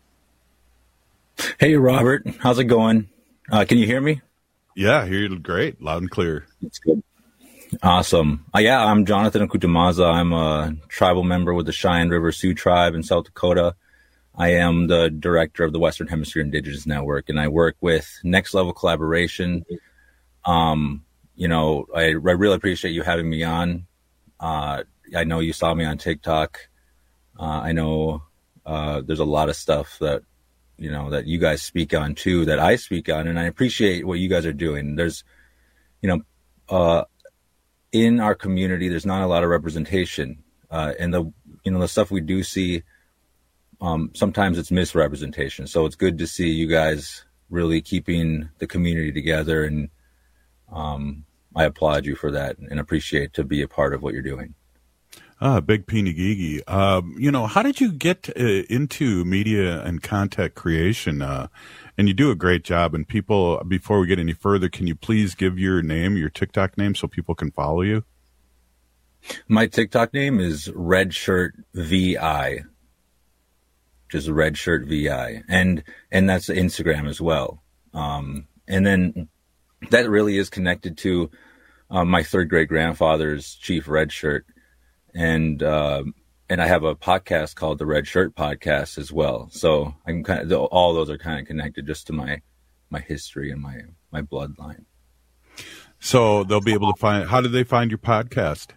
[SPEAKER 10] Hey, Robert. How's it going? Uh, can you hear me?
[SPEAKER 19] Yeah, I hear you great. Loud and clear.
[SPEAKER 10] That's good. Awesome. Uh, yeah, I'm Jonathan Akutamaza. I'm a tribal member with the Cheyenne River Sioux Tribe in South Dakota. I am the director of the Western Hemisphere Indigenous Network, and I work with Next Level Collaboration. Um, you know, I, I really appreciate you having me on. Uh, I know you saw me on TikTok. Uh, I know uh, there's a lot of stuff that, you know, that you guys speak on too, that I speak on, and I appreciate what you guys are doing. There's, you know, uh, in our community, there's not a lot of representation, uh, and the, you know, the stuff we do see, Um, sometimes it's misrepresentation. So it's good to see you guys really keeping the community together. And um, I applaud you for that and appreciate to be a part of what you're doing.
[SPEAKER 19] Ah, Big Pinigigi. Um, you know, how did you get uh, into media and content creation? Uh, and you do a great job. And people, before we get any further, can you please give your name, your TikTok name, so people can follow you?
[SPEAKER 10] My TikTok name is Redshirt V I. Just Redshirt V I, and and that's Instagram as well. Um, and then that really is connected to uh, my third great grandfather's Chief Redshirt, and uh, and I have a podcast called the Redshirt Podcast as well. So I can kind of, all those are kind of connected just to my my history and my my bloodline.
[SPEAKER 19] So they'll be able to find. How do they find your podcast?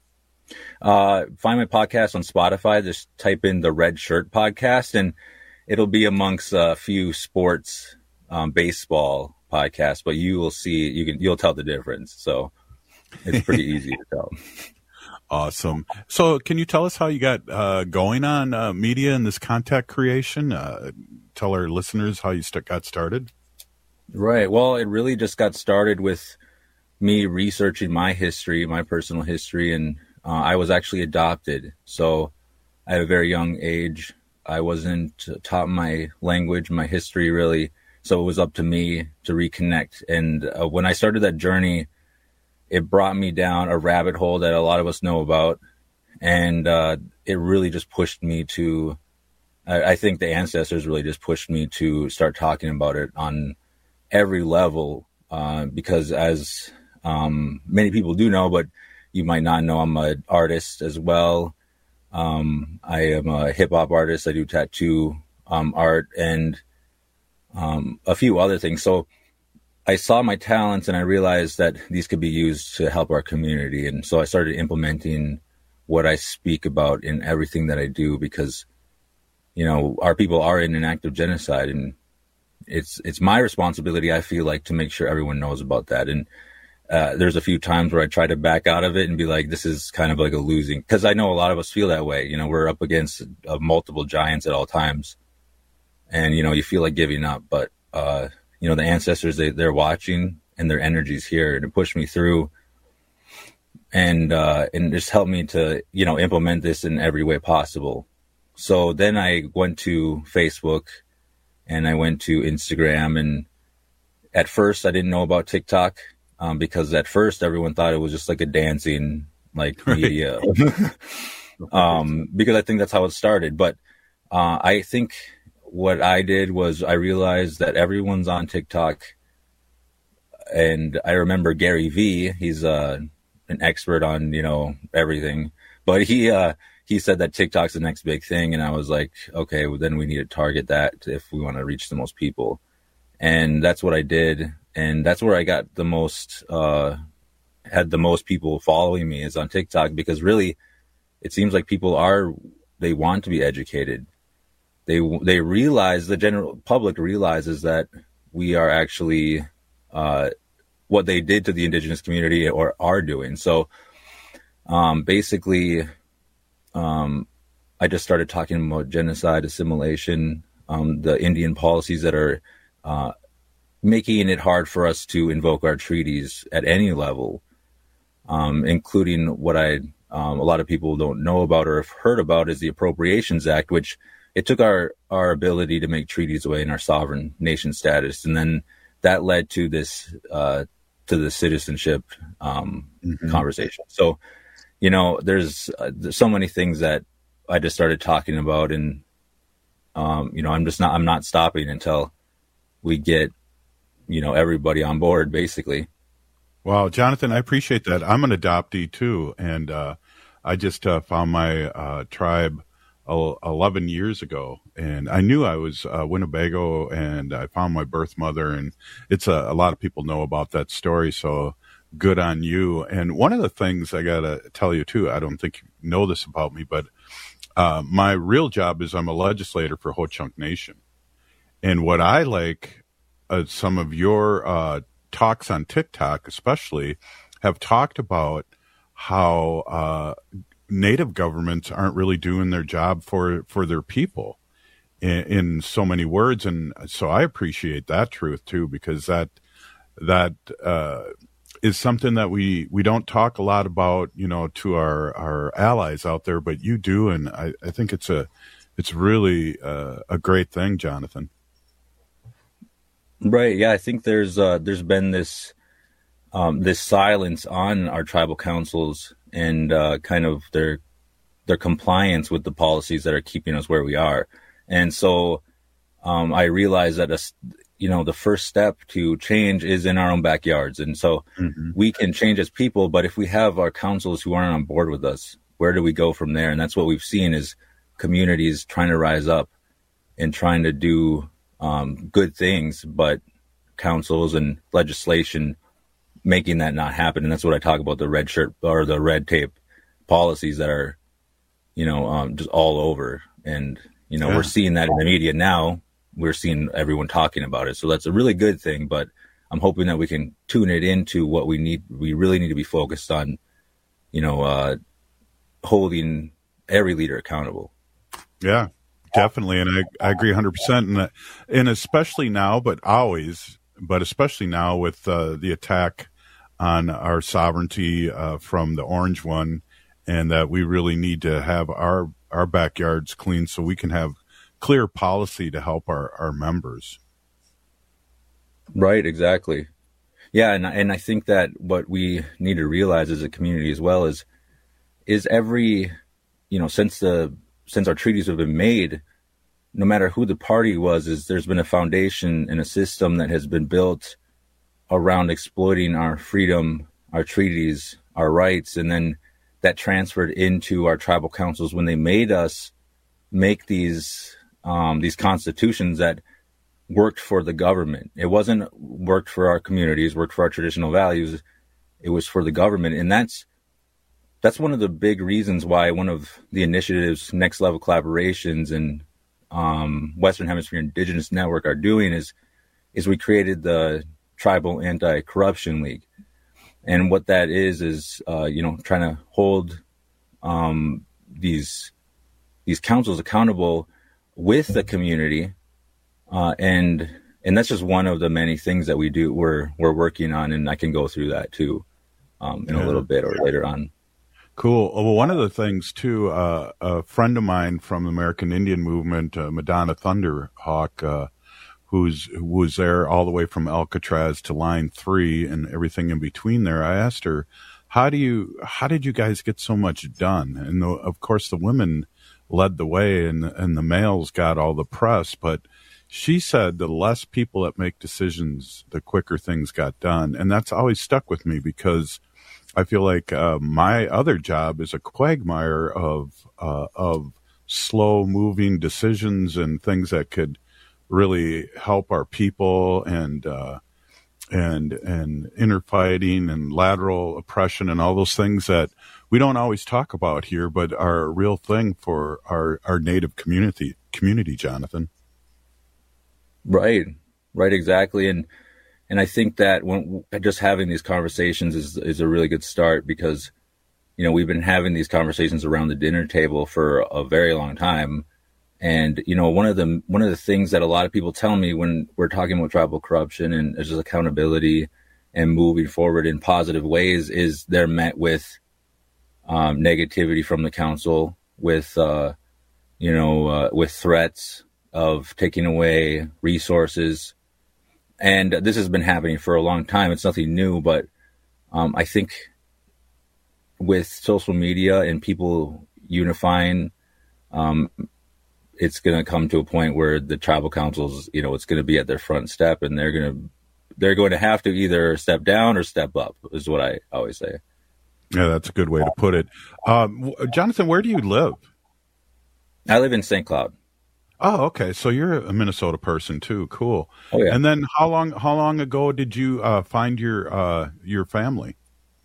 [SPEAKER 10] Uh, find my podcast on Spotify. Just type in the Red Shirt Podcast, and it'll be amongst a few sports, um, baseball podcasts. But you will see, you can, you'll tell the difference. So it's pretty easy to tell.
[SPEAKER 19] Awesome. So, can you tell us how you got uh, going on uh, media and this content creation? Uh, tell our listeners how you st- got started.
[SPEAKER 10] Right. Well, it really just got started with me researching my history, my personal history, and Uh, I was actually adopted, so at a very young age, I wasn't taught my language, my history really, so it was up to me to reconnect. And uh, when I started that journey, it brought me down a rabbit hole that a lot of us know about, and uh, it really just pushed me to, I, I think the ancestors really just pushed me to start talking about it on every level, uh, because as um, many people do know, but you might not know, I'm an artist as well. Um, I am a hip hop artist. I do tattoo um, art and um, a few other things. So I saw my talents and I realized that these could be used to help our community. And so I started implementing what I speak about in everything that I do, because, you know, our people are in an act of genocide, and it's, it's my responsibility, I feel like, to make sure everyone knows about that. And Uh, there's a few times where I try to back out of it and be like, this is kind of like a losing, because I know a lot of us feel that way. You know, we're up against uh, multiple giants at all times, and, you know, you feel like giving up, but, uh, you know, the ancestors, they, they're watching, and their energy's here to push me through, and, uh, and just help me to, you know, implement this in every way possible. So then I went to Facebook and I went to Instagram, and at first I didn't know about TikTok. Um, because at first everyone thought it was just like a dancing, like, media, um, because I think that's how it started. But uh, I think what I did was I realized that everyone's on TikTok, and I remember Gary Vee. He's a an expert on, you know, everything, but he, uh, he said that TikTok's the next big thing. And I was like, okay, well, then we need to target that if we want to reach the most people. And that's what I did. And that's where I got the most, uh, had the most people following me is on TikTok, because really it seems like people are, they want to be educated. They, they realize, the general public realizes that we are actually, uh, what they did to the indigenous community or are doing. So, um, basically, um, I just started talking about genocide, assimilation, um, the Indian policies that are, uh, making it hard for us to invoke our treaties at any level, um, including what I, um, a lot of people don't know about or have heard about is the Appropriations Act, which it took our, our ability to make treaties away in our sovereign nation status. And then that led to this, uh, to the citizenship, um, mm-hmm. conversation. So, you know, there's, uh, there's so many things that I just started talking about, and, um, you know, I'm just not, I'm not stopping until we get, you know, everybody on board, basically.
[SPEAKER 19] Wow, Jonathan, I appreciate that. I'm an adoptee too, and uh, I just uh, found my uh, tribe eleven years ago, and I knew I was uh, Winnebago, and I found my birth mother, and it's a, a lot of people know about that story, so good on you. And one of the things I gotta tell you too, I don't think you know this about me, but uh, my real job is I'm a legislator for Ho-Chunk Nation, and what I like. Uh, some of your uh, talks on TikTok, especially, have talked about how uh, Native governments aren't really doing their job for, for their people in, in so many words. And so I appreciate that truth, too, because that that uh, is something that we, we don't talk a lot about, you know, to our, our allies out there, but you do. And I, I think it's a it's really uh, a great thing, Jonathan.
[SPEAKER 10] Right. Yeah, I think there's uh, there's been this um, this silence on our tribal councils and uh, kind of their their compliance with the policies that are keeping us where we are. And so um, I realized that, a, you know, the first step to change is in our own backyards. And so mm-hmm. we can change as people, but if we have our councils who aren't on board with us, where do we go from there? And that's what we've seen is communities trying to rise up and trying to do Um, good things, but councils and legislation making that not happen. And that's what I talk about, the red shirt or the red tape policies that are, you know, um, just all over. And, you know, yeah. we're seeing that in the media now. We're seeing everyone talking about it. So that's a really good thing, but I'm hoping that we can tune it into what we need. We really need to be focused on, you know, uh, holding every leader accountable.
[SPEAKER 19] Yeah. Definitely, and I, I agree one hundred percent, and, and especially now, but always, but especially now with uh, the attack on our sovereignty uh, from the Orange One, and that we really need to have our, our backyards clean so we can have clear policy to help our, our members.
[SPEAKER 10] Right, exactly. Yeah, and and I think that what we need to realize as a community as well is is every, you know, since the since our treaties have been made, no matter who the party was, is there's been a foundation and a system that has been built around exploiting our freedom, our treaties, our rights, and then that transferred into our tribal councils when they made us make these um, these constitutions that worked for the government. It wasn't worked for our communities, worked for our traditional values. It was for the government, and that's That's one of the big reasons why one of the initiatives, Next Level Collaborations and um, Western Hemisphere Indigenous Network are doing is, is we created the Tribal Anti-Corruption League. And what that is, is, uh, you know, trying to hold um, these, these councils accountable with the community. Uh, and, and that's just one of the many things that we do, we're, we're working on, and I can go through that too um, in yeah. a little bit or later on.
[SPEAKER 19] Cool. Well, one of the things, too, uh, a friend of mine from the American Indian Movement, uh, Madonna Thunderhawk, uh, who's who was there all the way from Alcatraz to Line three and everything in between there, I asked her, how do you, how did you guys get so much done? And, the, of course, the women led the way and, and the males got all the press, but she said the less people that make decisions, the quicker things got done. And that's always stuck with me because I feel like uh, my other job is a quagmire of uh, of slow moving decisions and things that could really help our people, and uh, and and inner fighting and lateral oppression and all those things that we don't always talk about here, but are a real thing for our, our Native community community, Jonathan.
[SPEAKER 10] Right, right, exactly, and and I think that when just having these conversations is is a really good start, because you know we've been having these conversations around the dinner table for a very long time. And, you know, one of the, one of the things that a lot of people tell me when we're talking about tribal corruption and just accountability and moving forward in positive ways is they're met with um, negativity from the council, with, uh, you know, uh, with threats of taking away resources. And this has been happening for a long time. It's nothing new, but um, I think with social media and people unifying, um, it's going to come to a point where the tribal councils, you know, it's going to be at their front step, and they're going to, they're going to have to either step down or step up, is what I always say.
[SPEAKER 19] Yeah, that's a good way to put it. Um, Jonathan, where do you live?
[SPEAKER 10] I live in Saint Cloud.
[SPEAKER 19] Oh, okay. So you're a Minnesota person too. Cool.
[SPEAKER 10] Oh, yeah.
[SPEAKER 19] And then how long, how long ago did you uh, find your, uh, your family?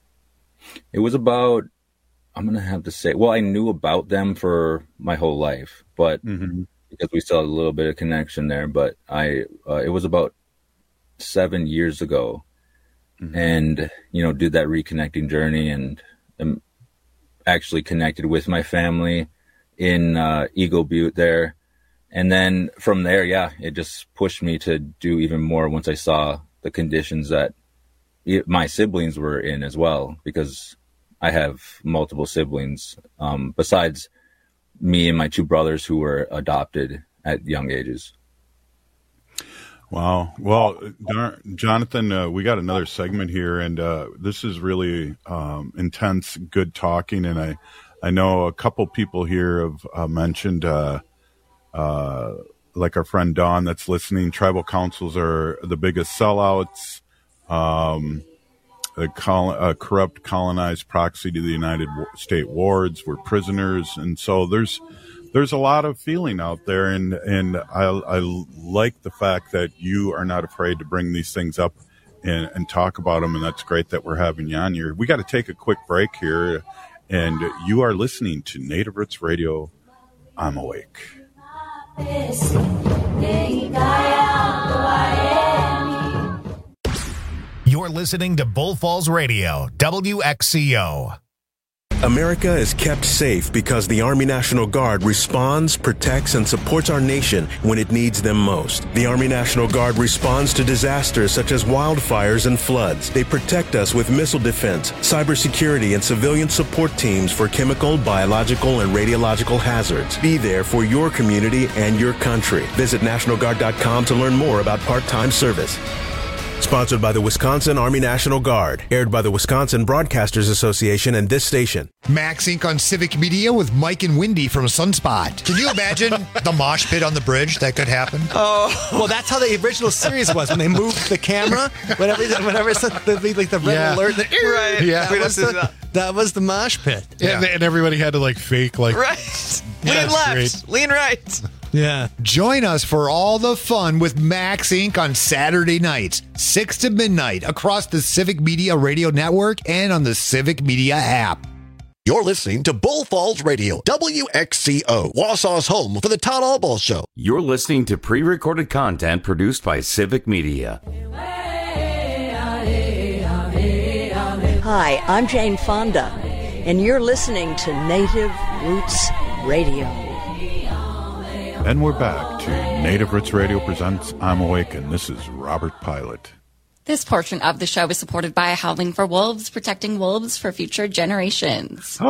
[SPEAKER 10] It was about, I'm going to have to say, well, I knew about them for my whole life, but mm-hmm. because we still had a little bit of connection there, but I, uh, it was about seven years ago mm-hmm. and, you know, did that reconnecting journey, and um, actually connected with my family in uh, Eagle Butte there. And then from there, yeah, it just pushed me to do even more once I saw the conditions that my siblings were in as well, because I have multiple siblings, um, besides me and my two brothers who were adopted at young ages.
[SPEAKER 19] Wow. Well, Jonathan, uh, we got another segment here, and uh, this is really um, intense, good talking. And I, I know a couple people here have uh, mentioned, uh, uh, like our friend Dawn that's listening, tribal councils are the biggest sellouts. Um, A col- uh, corrupt, colonized proxy to the United States wards. We're prisoners, and so there's there's a lot of feeling out there, and and I, I like the fact that you are not afraid to bring these things up and, and talk about them, and that's great that we're having you on here. We got to take a quick break here, and you are listening to Native Roots Radio. I'm awake.
[SPEAKER 1] You're listening to Bull Falls Radio, W X C O.
[SPEAKER 5] America is kept safe because the Army National Guard responds, protects, and supports our nation when it needs them most. The Army National Guard responds to disasters such as wildfires and floods. They protect us with missile defense, cybersecurity, and civilian support teams for chemical, biological, and radiological hazards. Be there for your community and your country. Visit National Guard dot com to learn more about part-time service. Sponsored by the Wisconsin Army National Guard. Aired by the Wisconsin Broadcasters Association and this station.
[SPEAKER 6] Max Incorporated on Civic Media with Mike and Wendy from Sunspot. Can you imagine the mosh pit on the bridge that could happen?
[SPEAKER 11] Oh, well, that's how the original series was when they moved the camera. Whenever, whenever it's the, like the red
[SPEAKER 6] yeah.
[SPEAKER 11] alert, the,
[SPEAKER 6] right? Yeah,
[SPEAKER 11] that was the, that was the mosh pit.
[SPEAKER 6] Yeah,
[SPEAKER 11] yeah.
[SPEAKER 6] And everybody had to like fake like
[SPEAKER 11] right. Lean left,
[SPEAKER 6] great.
[SPEAKER 11] lean right. Yeah.
[SPEAKER 6] Join us for all the fun with Max Incorporated on Saturday nights, six to midnight, across the Civic Media Radio Network and on the Civic Media app.
[SPEAKER 32] You're listening to Bull Falls Radio, W X C O, Wausau's home for the Todd Albaugh Show.
[SPEAKER 17] You're listening to pre-recorded content produced by Civic Media.
[SPEAKER 12] Hi, I'm Jane Fonda, and you're listening to Native Roots Radio.
[SPEAKER 19] And we're back to Native Roots Radio presents I'm Awake, and this is Robert Pilot.
[SPEAKER 25] This portion of the show is supported by Howling for Wolves, protecting wolves for future generations.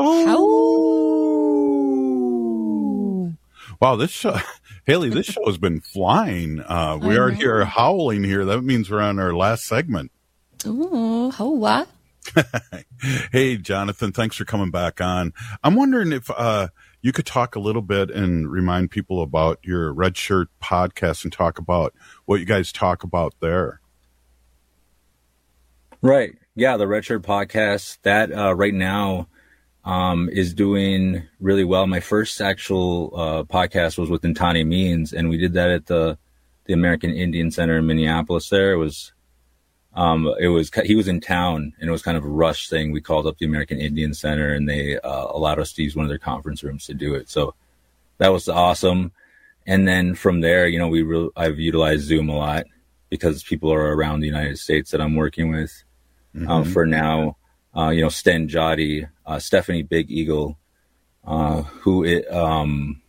[SPEAKER 19] Oh! Wow, this show, Haley, this show has been flying. Uh, we are here howling here. That means we're on our last segment.
[SPEAKER 25] Ooh, oh, what?
[SPEAKER 19] Hey, Jonathan, thanks for coming back on. I'm wondering if uh, you could talk a little bit and remind people about your Red Shirt podcast and talk about what you guys talk about there.
[SPEAKER 10] Right. Yeah, the Red Shirt podcast, that uh, right now um, is doing really well. My first actual uh, podcast was with Ntani Means, and we did that at the the American Indian Center in Minneapolis. There it was, um, it was he was in town, and it was kind of a rush thing. We called up the American Indian Center, and they uh, allowed us to use one of their conference rooms to do it. So that was awesome. And then from there, you know, we re- I've utilized Zoom a lot because people are around the United States that I'm working with. Mm-hmm. Uh, for now, uh, you know, Sten Jotty, uh, Stephanie Big Eagle, uh, who it, um,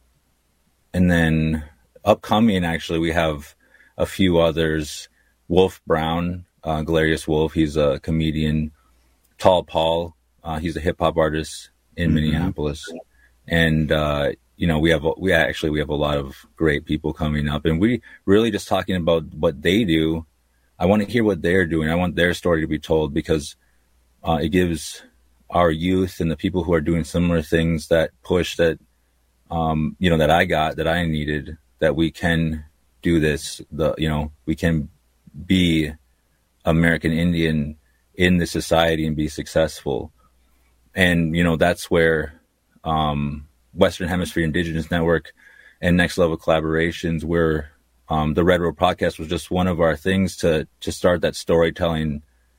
[SPEAKER 10] and then upcoming, actually, we have a few others. Wolf Brown, uh, Galerius Wolf, he's a comedian. Tall Paul, uh, he's a hip hop artist in mm-hmm. Minneapolis. And, uh, you know, we have, we actually, we have a lot of great people coming up, and we really just talking about what they do. I want to hear what they're doing. I want their story to be told, because uh, it gives our youth and the people who are doing similar things that push that, um, you know, that I got, that I needed, that we can do this. The, you know, we can be American Indian in this society and be successful. And, you know, that's where um, Western Hemisphere Indigenous Network and Next Level Collaborations, where Um, the Red Road podcast was just one of our things to to start that storytelling,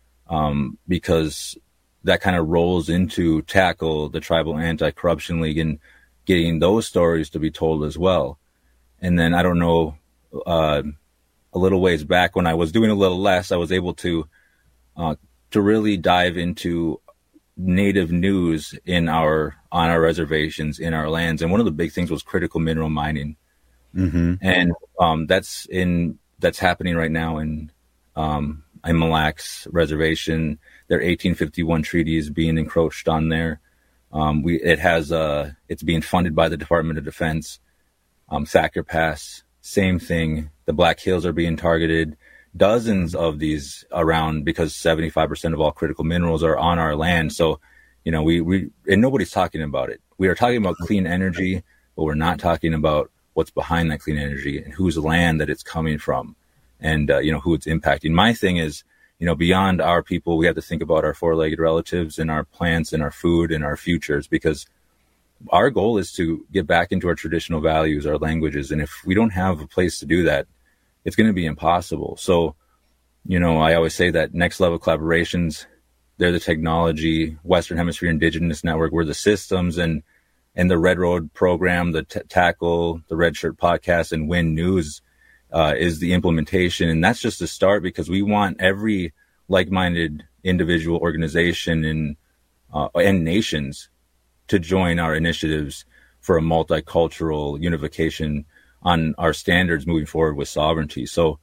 [SPEAKER 10] um, because that kind of rolls into Tackle, the Tribal Anti-Corruption League, and getting those stories to be told as well. And then I don't know, uh, a little ways back when I was doing a little less, I was able to uh, to really dive into Native news in our on our reservations, in our lands. And one of the big things was critical mineral mining. Mm-hmm. And um, that's in that's happening right now in um, in Mille Lacs Reservation. Their eighteen fifty-one treaty is being encroached on there. Um, we it has uh, it's being funded by the Department of Defense. Um, Thacker Pass, same thing. The Black Hills are being targeted. Dozens of these around, because seventy-five percent of all critical minerals are on our land. So, you know, we we and nobody's talking about it. We are talking about clean energy, but we're not talking about what's behind that clean energy and whose land that it's coming from, and, uh, you know, who it's impacting. My thing is, you know, beyond our people, we have to think about our four-legged relatives and our plants and our food and our futures, because our goal is to get back into our traditional values, our languages. And if we don't have a place to do that, it's going to be impossible. So, you know, I always say that Next Level Collaborations, they're the technology, Western Hemisphere Indigenous Network, we're the systems, and And the Red Road program, the t- Tackle, the Red Shirt podcast, and Win News uh, is the implementation. And that's just the start, because we want every like-minded individual, organization, and uh, and nations to join our initiatives for a multicultural unification on our standards moving forward with sovereignty. So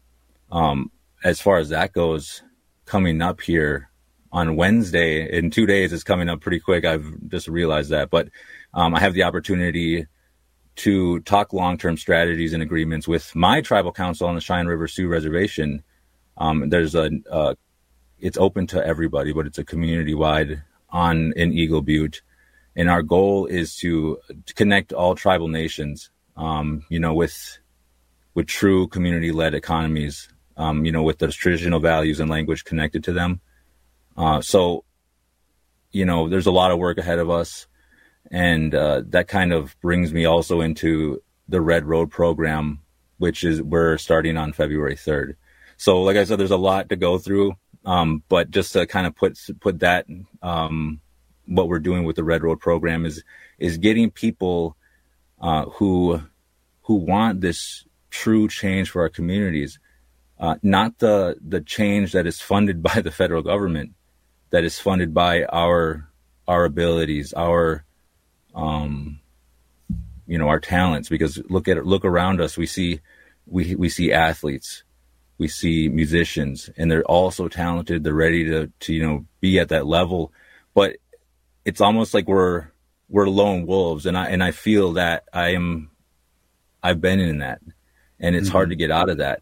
[SPEAKER 10] um, as far as that goes, coming up here on Wednesday, in two days, it's coming up pretty quick. I've just realized that. But Um, I have the opportunity to talk long-term strategies and agreements with my tribal council on the Cheyenne River Sioux Reservation. Um, there's a, uh, it's open to everybody, but it's a community-wide on in Eagle Butte. And our goal is to, to connect all tribal nations, um, you know, with, with true community-led economies, um, you know, with those traditional values and language connected to them. Uh, so, you know, there's a lot of work ahead of us. And uh, that kind of brings me also into the Red Road program, which is we're starting on February third. So, like I said, there's a lot to go through. Um, but just to kind of put put that, um, what we're doing with the Red Road program is is getting people uh, who who want this true change for our communities, uh, not the the change that is funded by the federal government, that is funded by our our abilities, our um, you know, our talents. Because look at look around us, we see we we see athletes, we see musicians, and they're all so talented. They're ready to to you know be at that level, but it's almost like we're we're lone wolves, and I and I feel that I am I've been in that, and it's mm-hmm. hard to get out of that.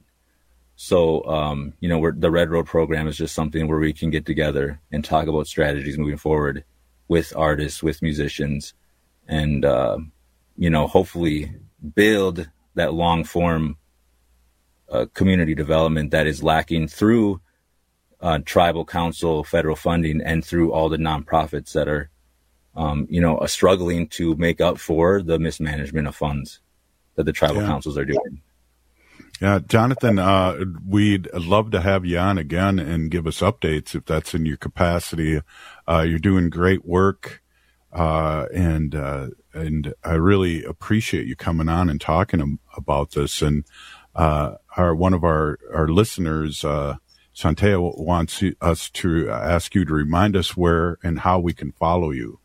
[SPEAKER 10] So, um, you know, we're, the Red Road program is just something where we can get together and talk about strategies moving forward with artists, with musicians, and, uh, you know, hopefully build that long form uh, community development that is lacking through uh, tribal council federal funding and through all the nonprofits that are, um, you know, uh, struggling to make up for the mismanagement of funds that the tribal
[SPEAKER 19] Yeah.
[SPEAKER 10] councils are doing.
[SPEAKER 19] Yeah, Jonathan, uh, we'd love to have you on again and give us updates if that's in your capacity. Uh, you're doing great work, uh, and uh, and I really appreciate you coming on and talking about this. And uh, our one of our our listeners, uh, Santea, wants us to ask you to remind us where and how we can follow you.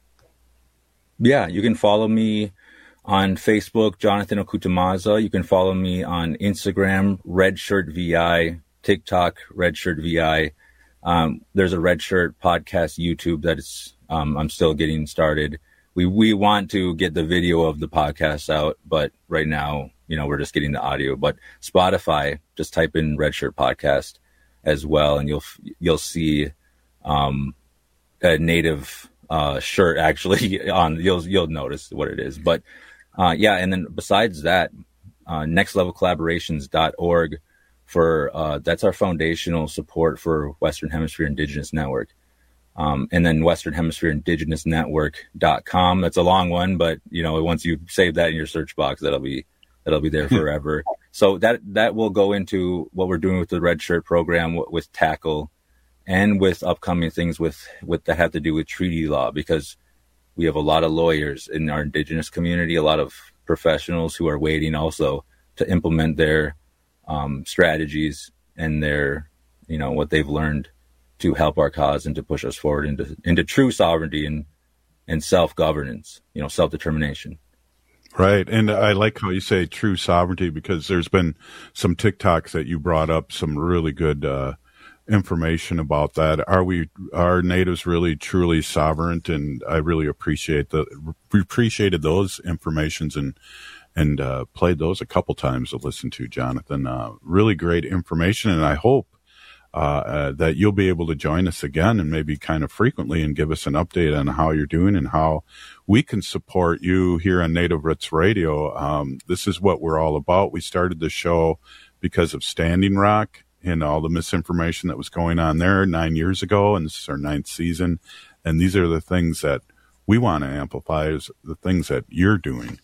[SPEAKER 10] Yeah, you can follow me on Facebook, Jonathan Okutamaza. You can follow me on Instagram, Redshirt V I, TikTok, Redshirt V I. Um, there's a Redshirt podcast YouTube that is, um, I'm still getting started. We we want to get the video of the podcast out, but right now, you know, we're just getting the audio. But Spotify, just type in Redshirt Podcast as well, and you'll you'll see um, a native uh, shirt actually on. You'll you'll notice what it is, but. Uh, yeah, and then besides that, uh, next level collaborations dot org for uh, that's our foundational support for Western Hemisphere Indigenous Network, um, and then Western Hemisphere Indigenous Network dot com. That's a long one, but you know, once you save that in your search box, that'll be that'll be there forever. So that that will go into what we're doing with the Red Shirt program, with Tackle, and with upcoming things with with that have to do with treaty law, because we have a lot of lawyers in our Indigenous community, a lot of professionals who are waiting also to implement their um, strategies and their, you know, what they've learned to help our cause and to push us forward into into true sovereignty and and self-governance, you know, self-determination.
[SPEAKER 19] Right. And I like how you say true sovereignty, because there's been some TikToks that you brought up, some really good uh information about that. Are we, are natives really truly sovereign? And I really appreciate the, we appreciated those informations and, and, uh, played those a couple times to listen to, Jonathan. Uh, really great information. And I hope, uh, uh, that you'll be able to join us again and maybe kind of frequently and give us an update on how you're doing and how we can support you here on Native Roots Radio. Um, this is what we're all about. We started the show because of Standing Rock and all the misinformation that was going on there nine years ago, and this is our ninth season. And these are the things that we want to amplify, is the things that you're doing.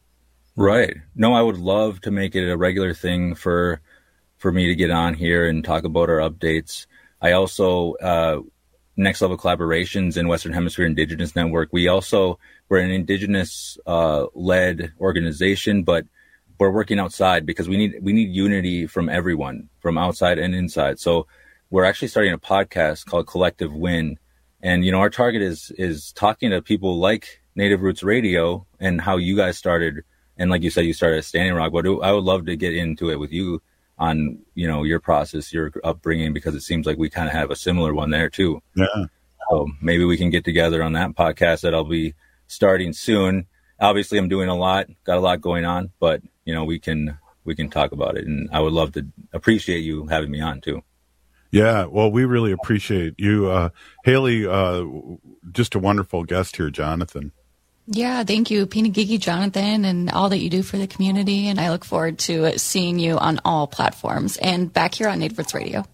[SPEAKER 10] Right. No, I would love to make it a regular thing for for me to get on here and talk about our updates. I also, uh, Next Level Collaborations in Western Hemisphere Indigenous Network, we also, we're an Indigenous uh, led organization, but we're working outside because we need we need unity from everyone, from outside and inside. So we're actually starting a podcast called Collective Win, and you know, our target is is talking to people like Native Roots Radio and how you guys started. And like you said, you started at Standing Rock, but I would love to get into it with you on, you know, your process, your upbringing, because it seems like we kind of have a similar one there too.
[SPEAKER 19] Yeah.
[SPEAKER 10] So maybe we can get together on that podcast that I'll be starting soon. Obviously, I'm doing a lot, got a lot going on, but you know, we can we can talk about it, and I would love to appreciate you having me on too.
[SPEAKER 19] Yeah, well, we really appreciate you, uh, Haley. Uh, just a wonderful guest here, Jonathan.
[SPEAKER 25] Yeah, thank you, Pinagigi Jonathan, and all that you do for the community. And I look forward to seeing you on all platforms and back here on Native Roots Radio.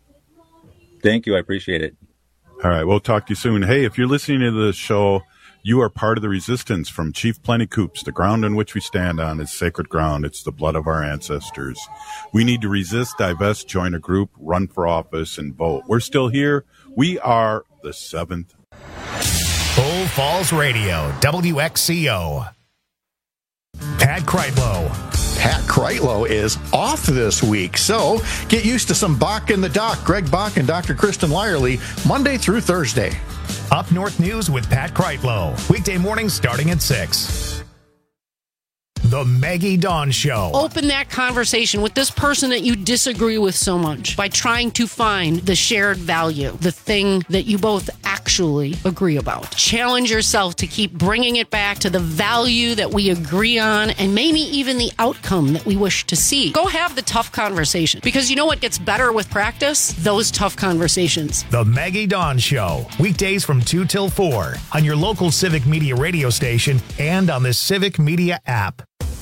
[SPEAKER 10] Thank you, I appreciate it.
[SPEAKER 19] All right, we'll talk to you soon. Hey, if you're listening to the show, you are part of the resistance from Chief Plenty Coups. The ground on which we stand on is sacred ground. It's the blood of our ancestors. We need to resist, divest, join a group, run for office, and vote. We're still here. We are the seventh.
[SPEAKER 1] Bull Falls Radio, W X C O. Pat Kreitlow.
[SPEAKER 2] Pat Kreitlow is off this week, so get used to some Bach in the Dock. Greg Bach and Doctor Kristen Lyerly, Monday through Thursday.
[SPEAKER 1] Up North News with Pat Kreitlow. Weekday mornings starting at six. The Maggie Dawn Show.
[SPEAKER 3] Open that conversation with this person that you disagree with so much by trying to find the shared value, the thing that you both actually agree about. Challenge yourself to keep bringing it back to the value that we agree on and maybe even the outcome that we wish to see. Go have the tough conversation, because you know what gets better with practice? Those tough conversations.
[SPEAKER 1] The Maggie Dawn Show. Weekdays from two till four on your local Civic Media radio station and on the Civic Media app.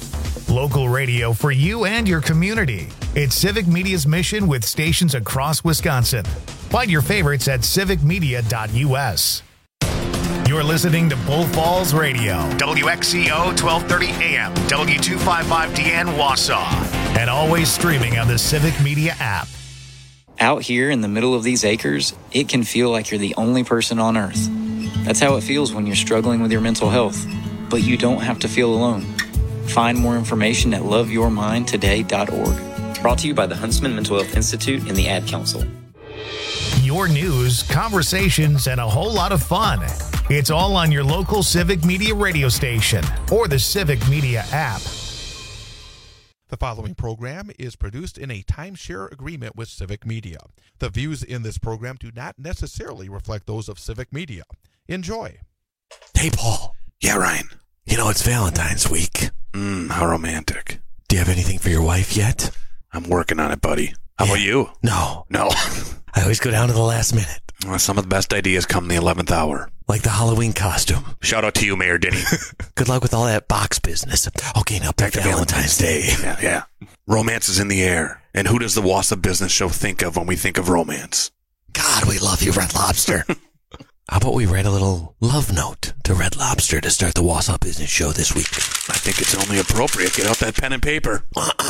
[SPEAKER 1] Local radio for you and your community. It's Civic Media's mission with stations across Wisconsin. Find your favorites at civic media dot u s. You're listening to Bull Falls Radio, W X C O twelve thirty A M, W two fifty-five D N Wausau, and always streaming on the Civic Media app.
[SPEAKER 7] Out here in the middle of these acres, it can feel like you're the only person on earth. That's how it feels when you're struggling with your mental health. But you don't have to feel alone. Find more information at love your mind today dot org. Brought to you by the Huntsman Mental Health Institute and the Ad Council.
[SPEAKER 1] Your news, conversations, and a whole lot of fun. It's all on your local Civic Media radio station or the Civic Media app.
[SPEAKER 8] The following program is produced in a timeshare agreement with Civic Media. The views in this program do not necessarily reflect those of Civic Media. Enjoy.
[SPEAKER 13] Hey, Paul. Yeah, Ryan. You know, it's Valentine's week. Mmm, how romantic. Do you have anything for your wife yet? I'm working on it, buddy. How yeah. about you? No. No. I always go down to the last minute. Well, some of the best ideas come in the eleventh hour. Like the Halloween costume. Shout out to you, Mayor Denny. Good luck with all that box business. Okay, now back to Valentine's Day. Yeah, yeah. Romance is in the air. And who does the Wausau Business Show think of when we think of romance? God, we love you, Red Lobster. How about we write a little love note to Red Lobster to start the Wausau Business Show this week? I think it's only appropriate. Get out that pen and paper.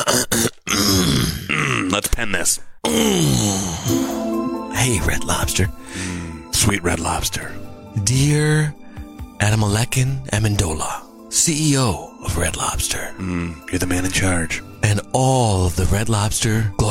[SPEAKER 13] Let's pen this. Hey, Red Lobster. Mm, sweet Red Lobster. Dear Adamalekin Amendola, C E O of Red Lobster. Mm, you're the man in charge. And all of the Red Lobster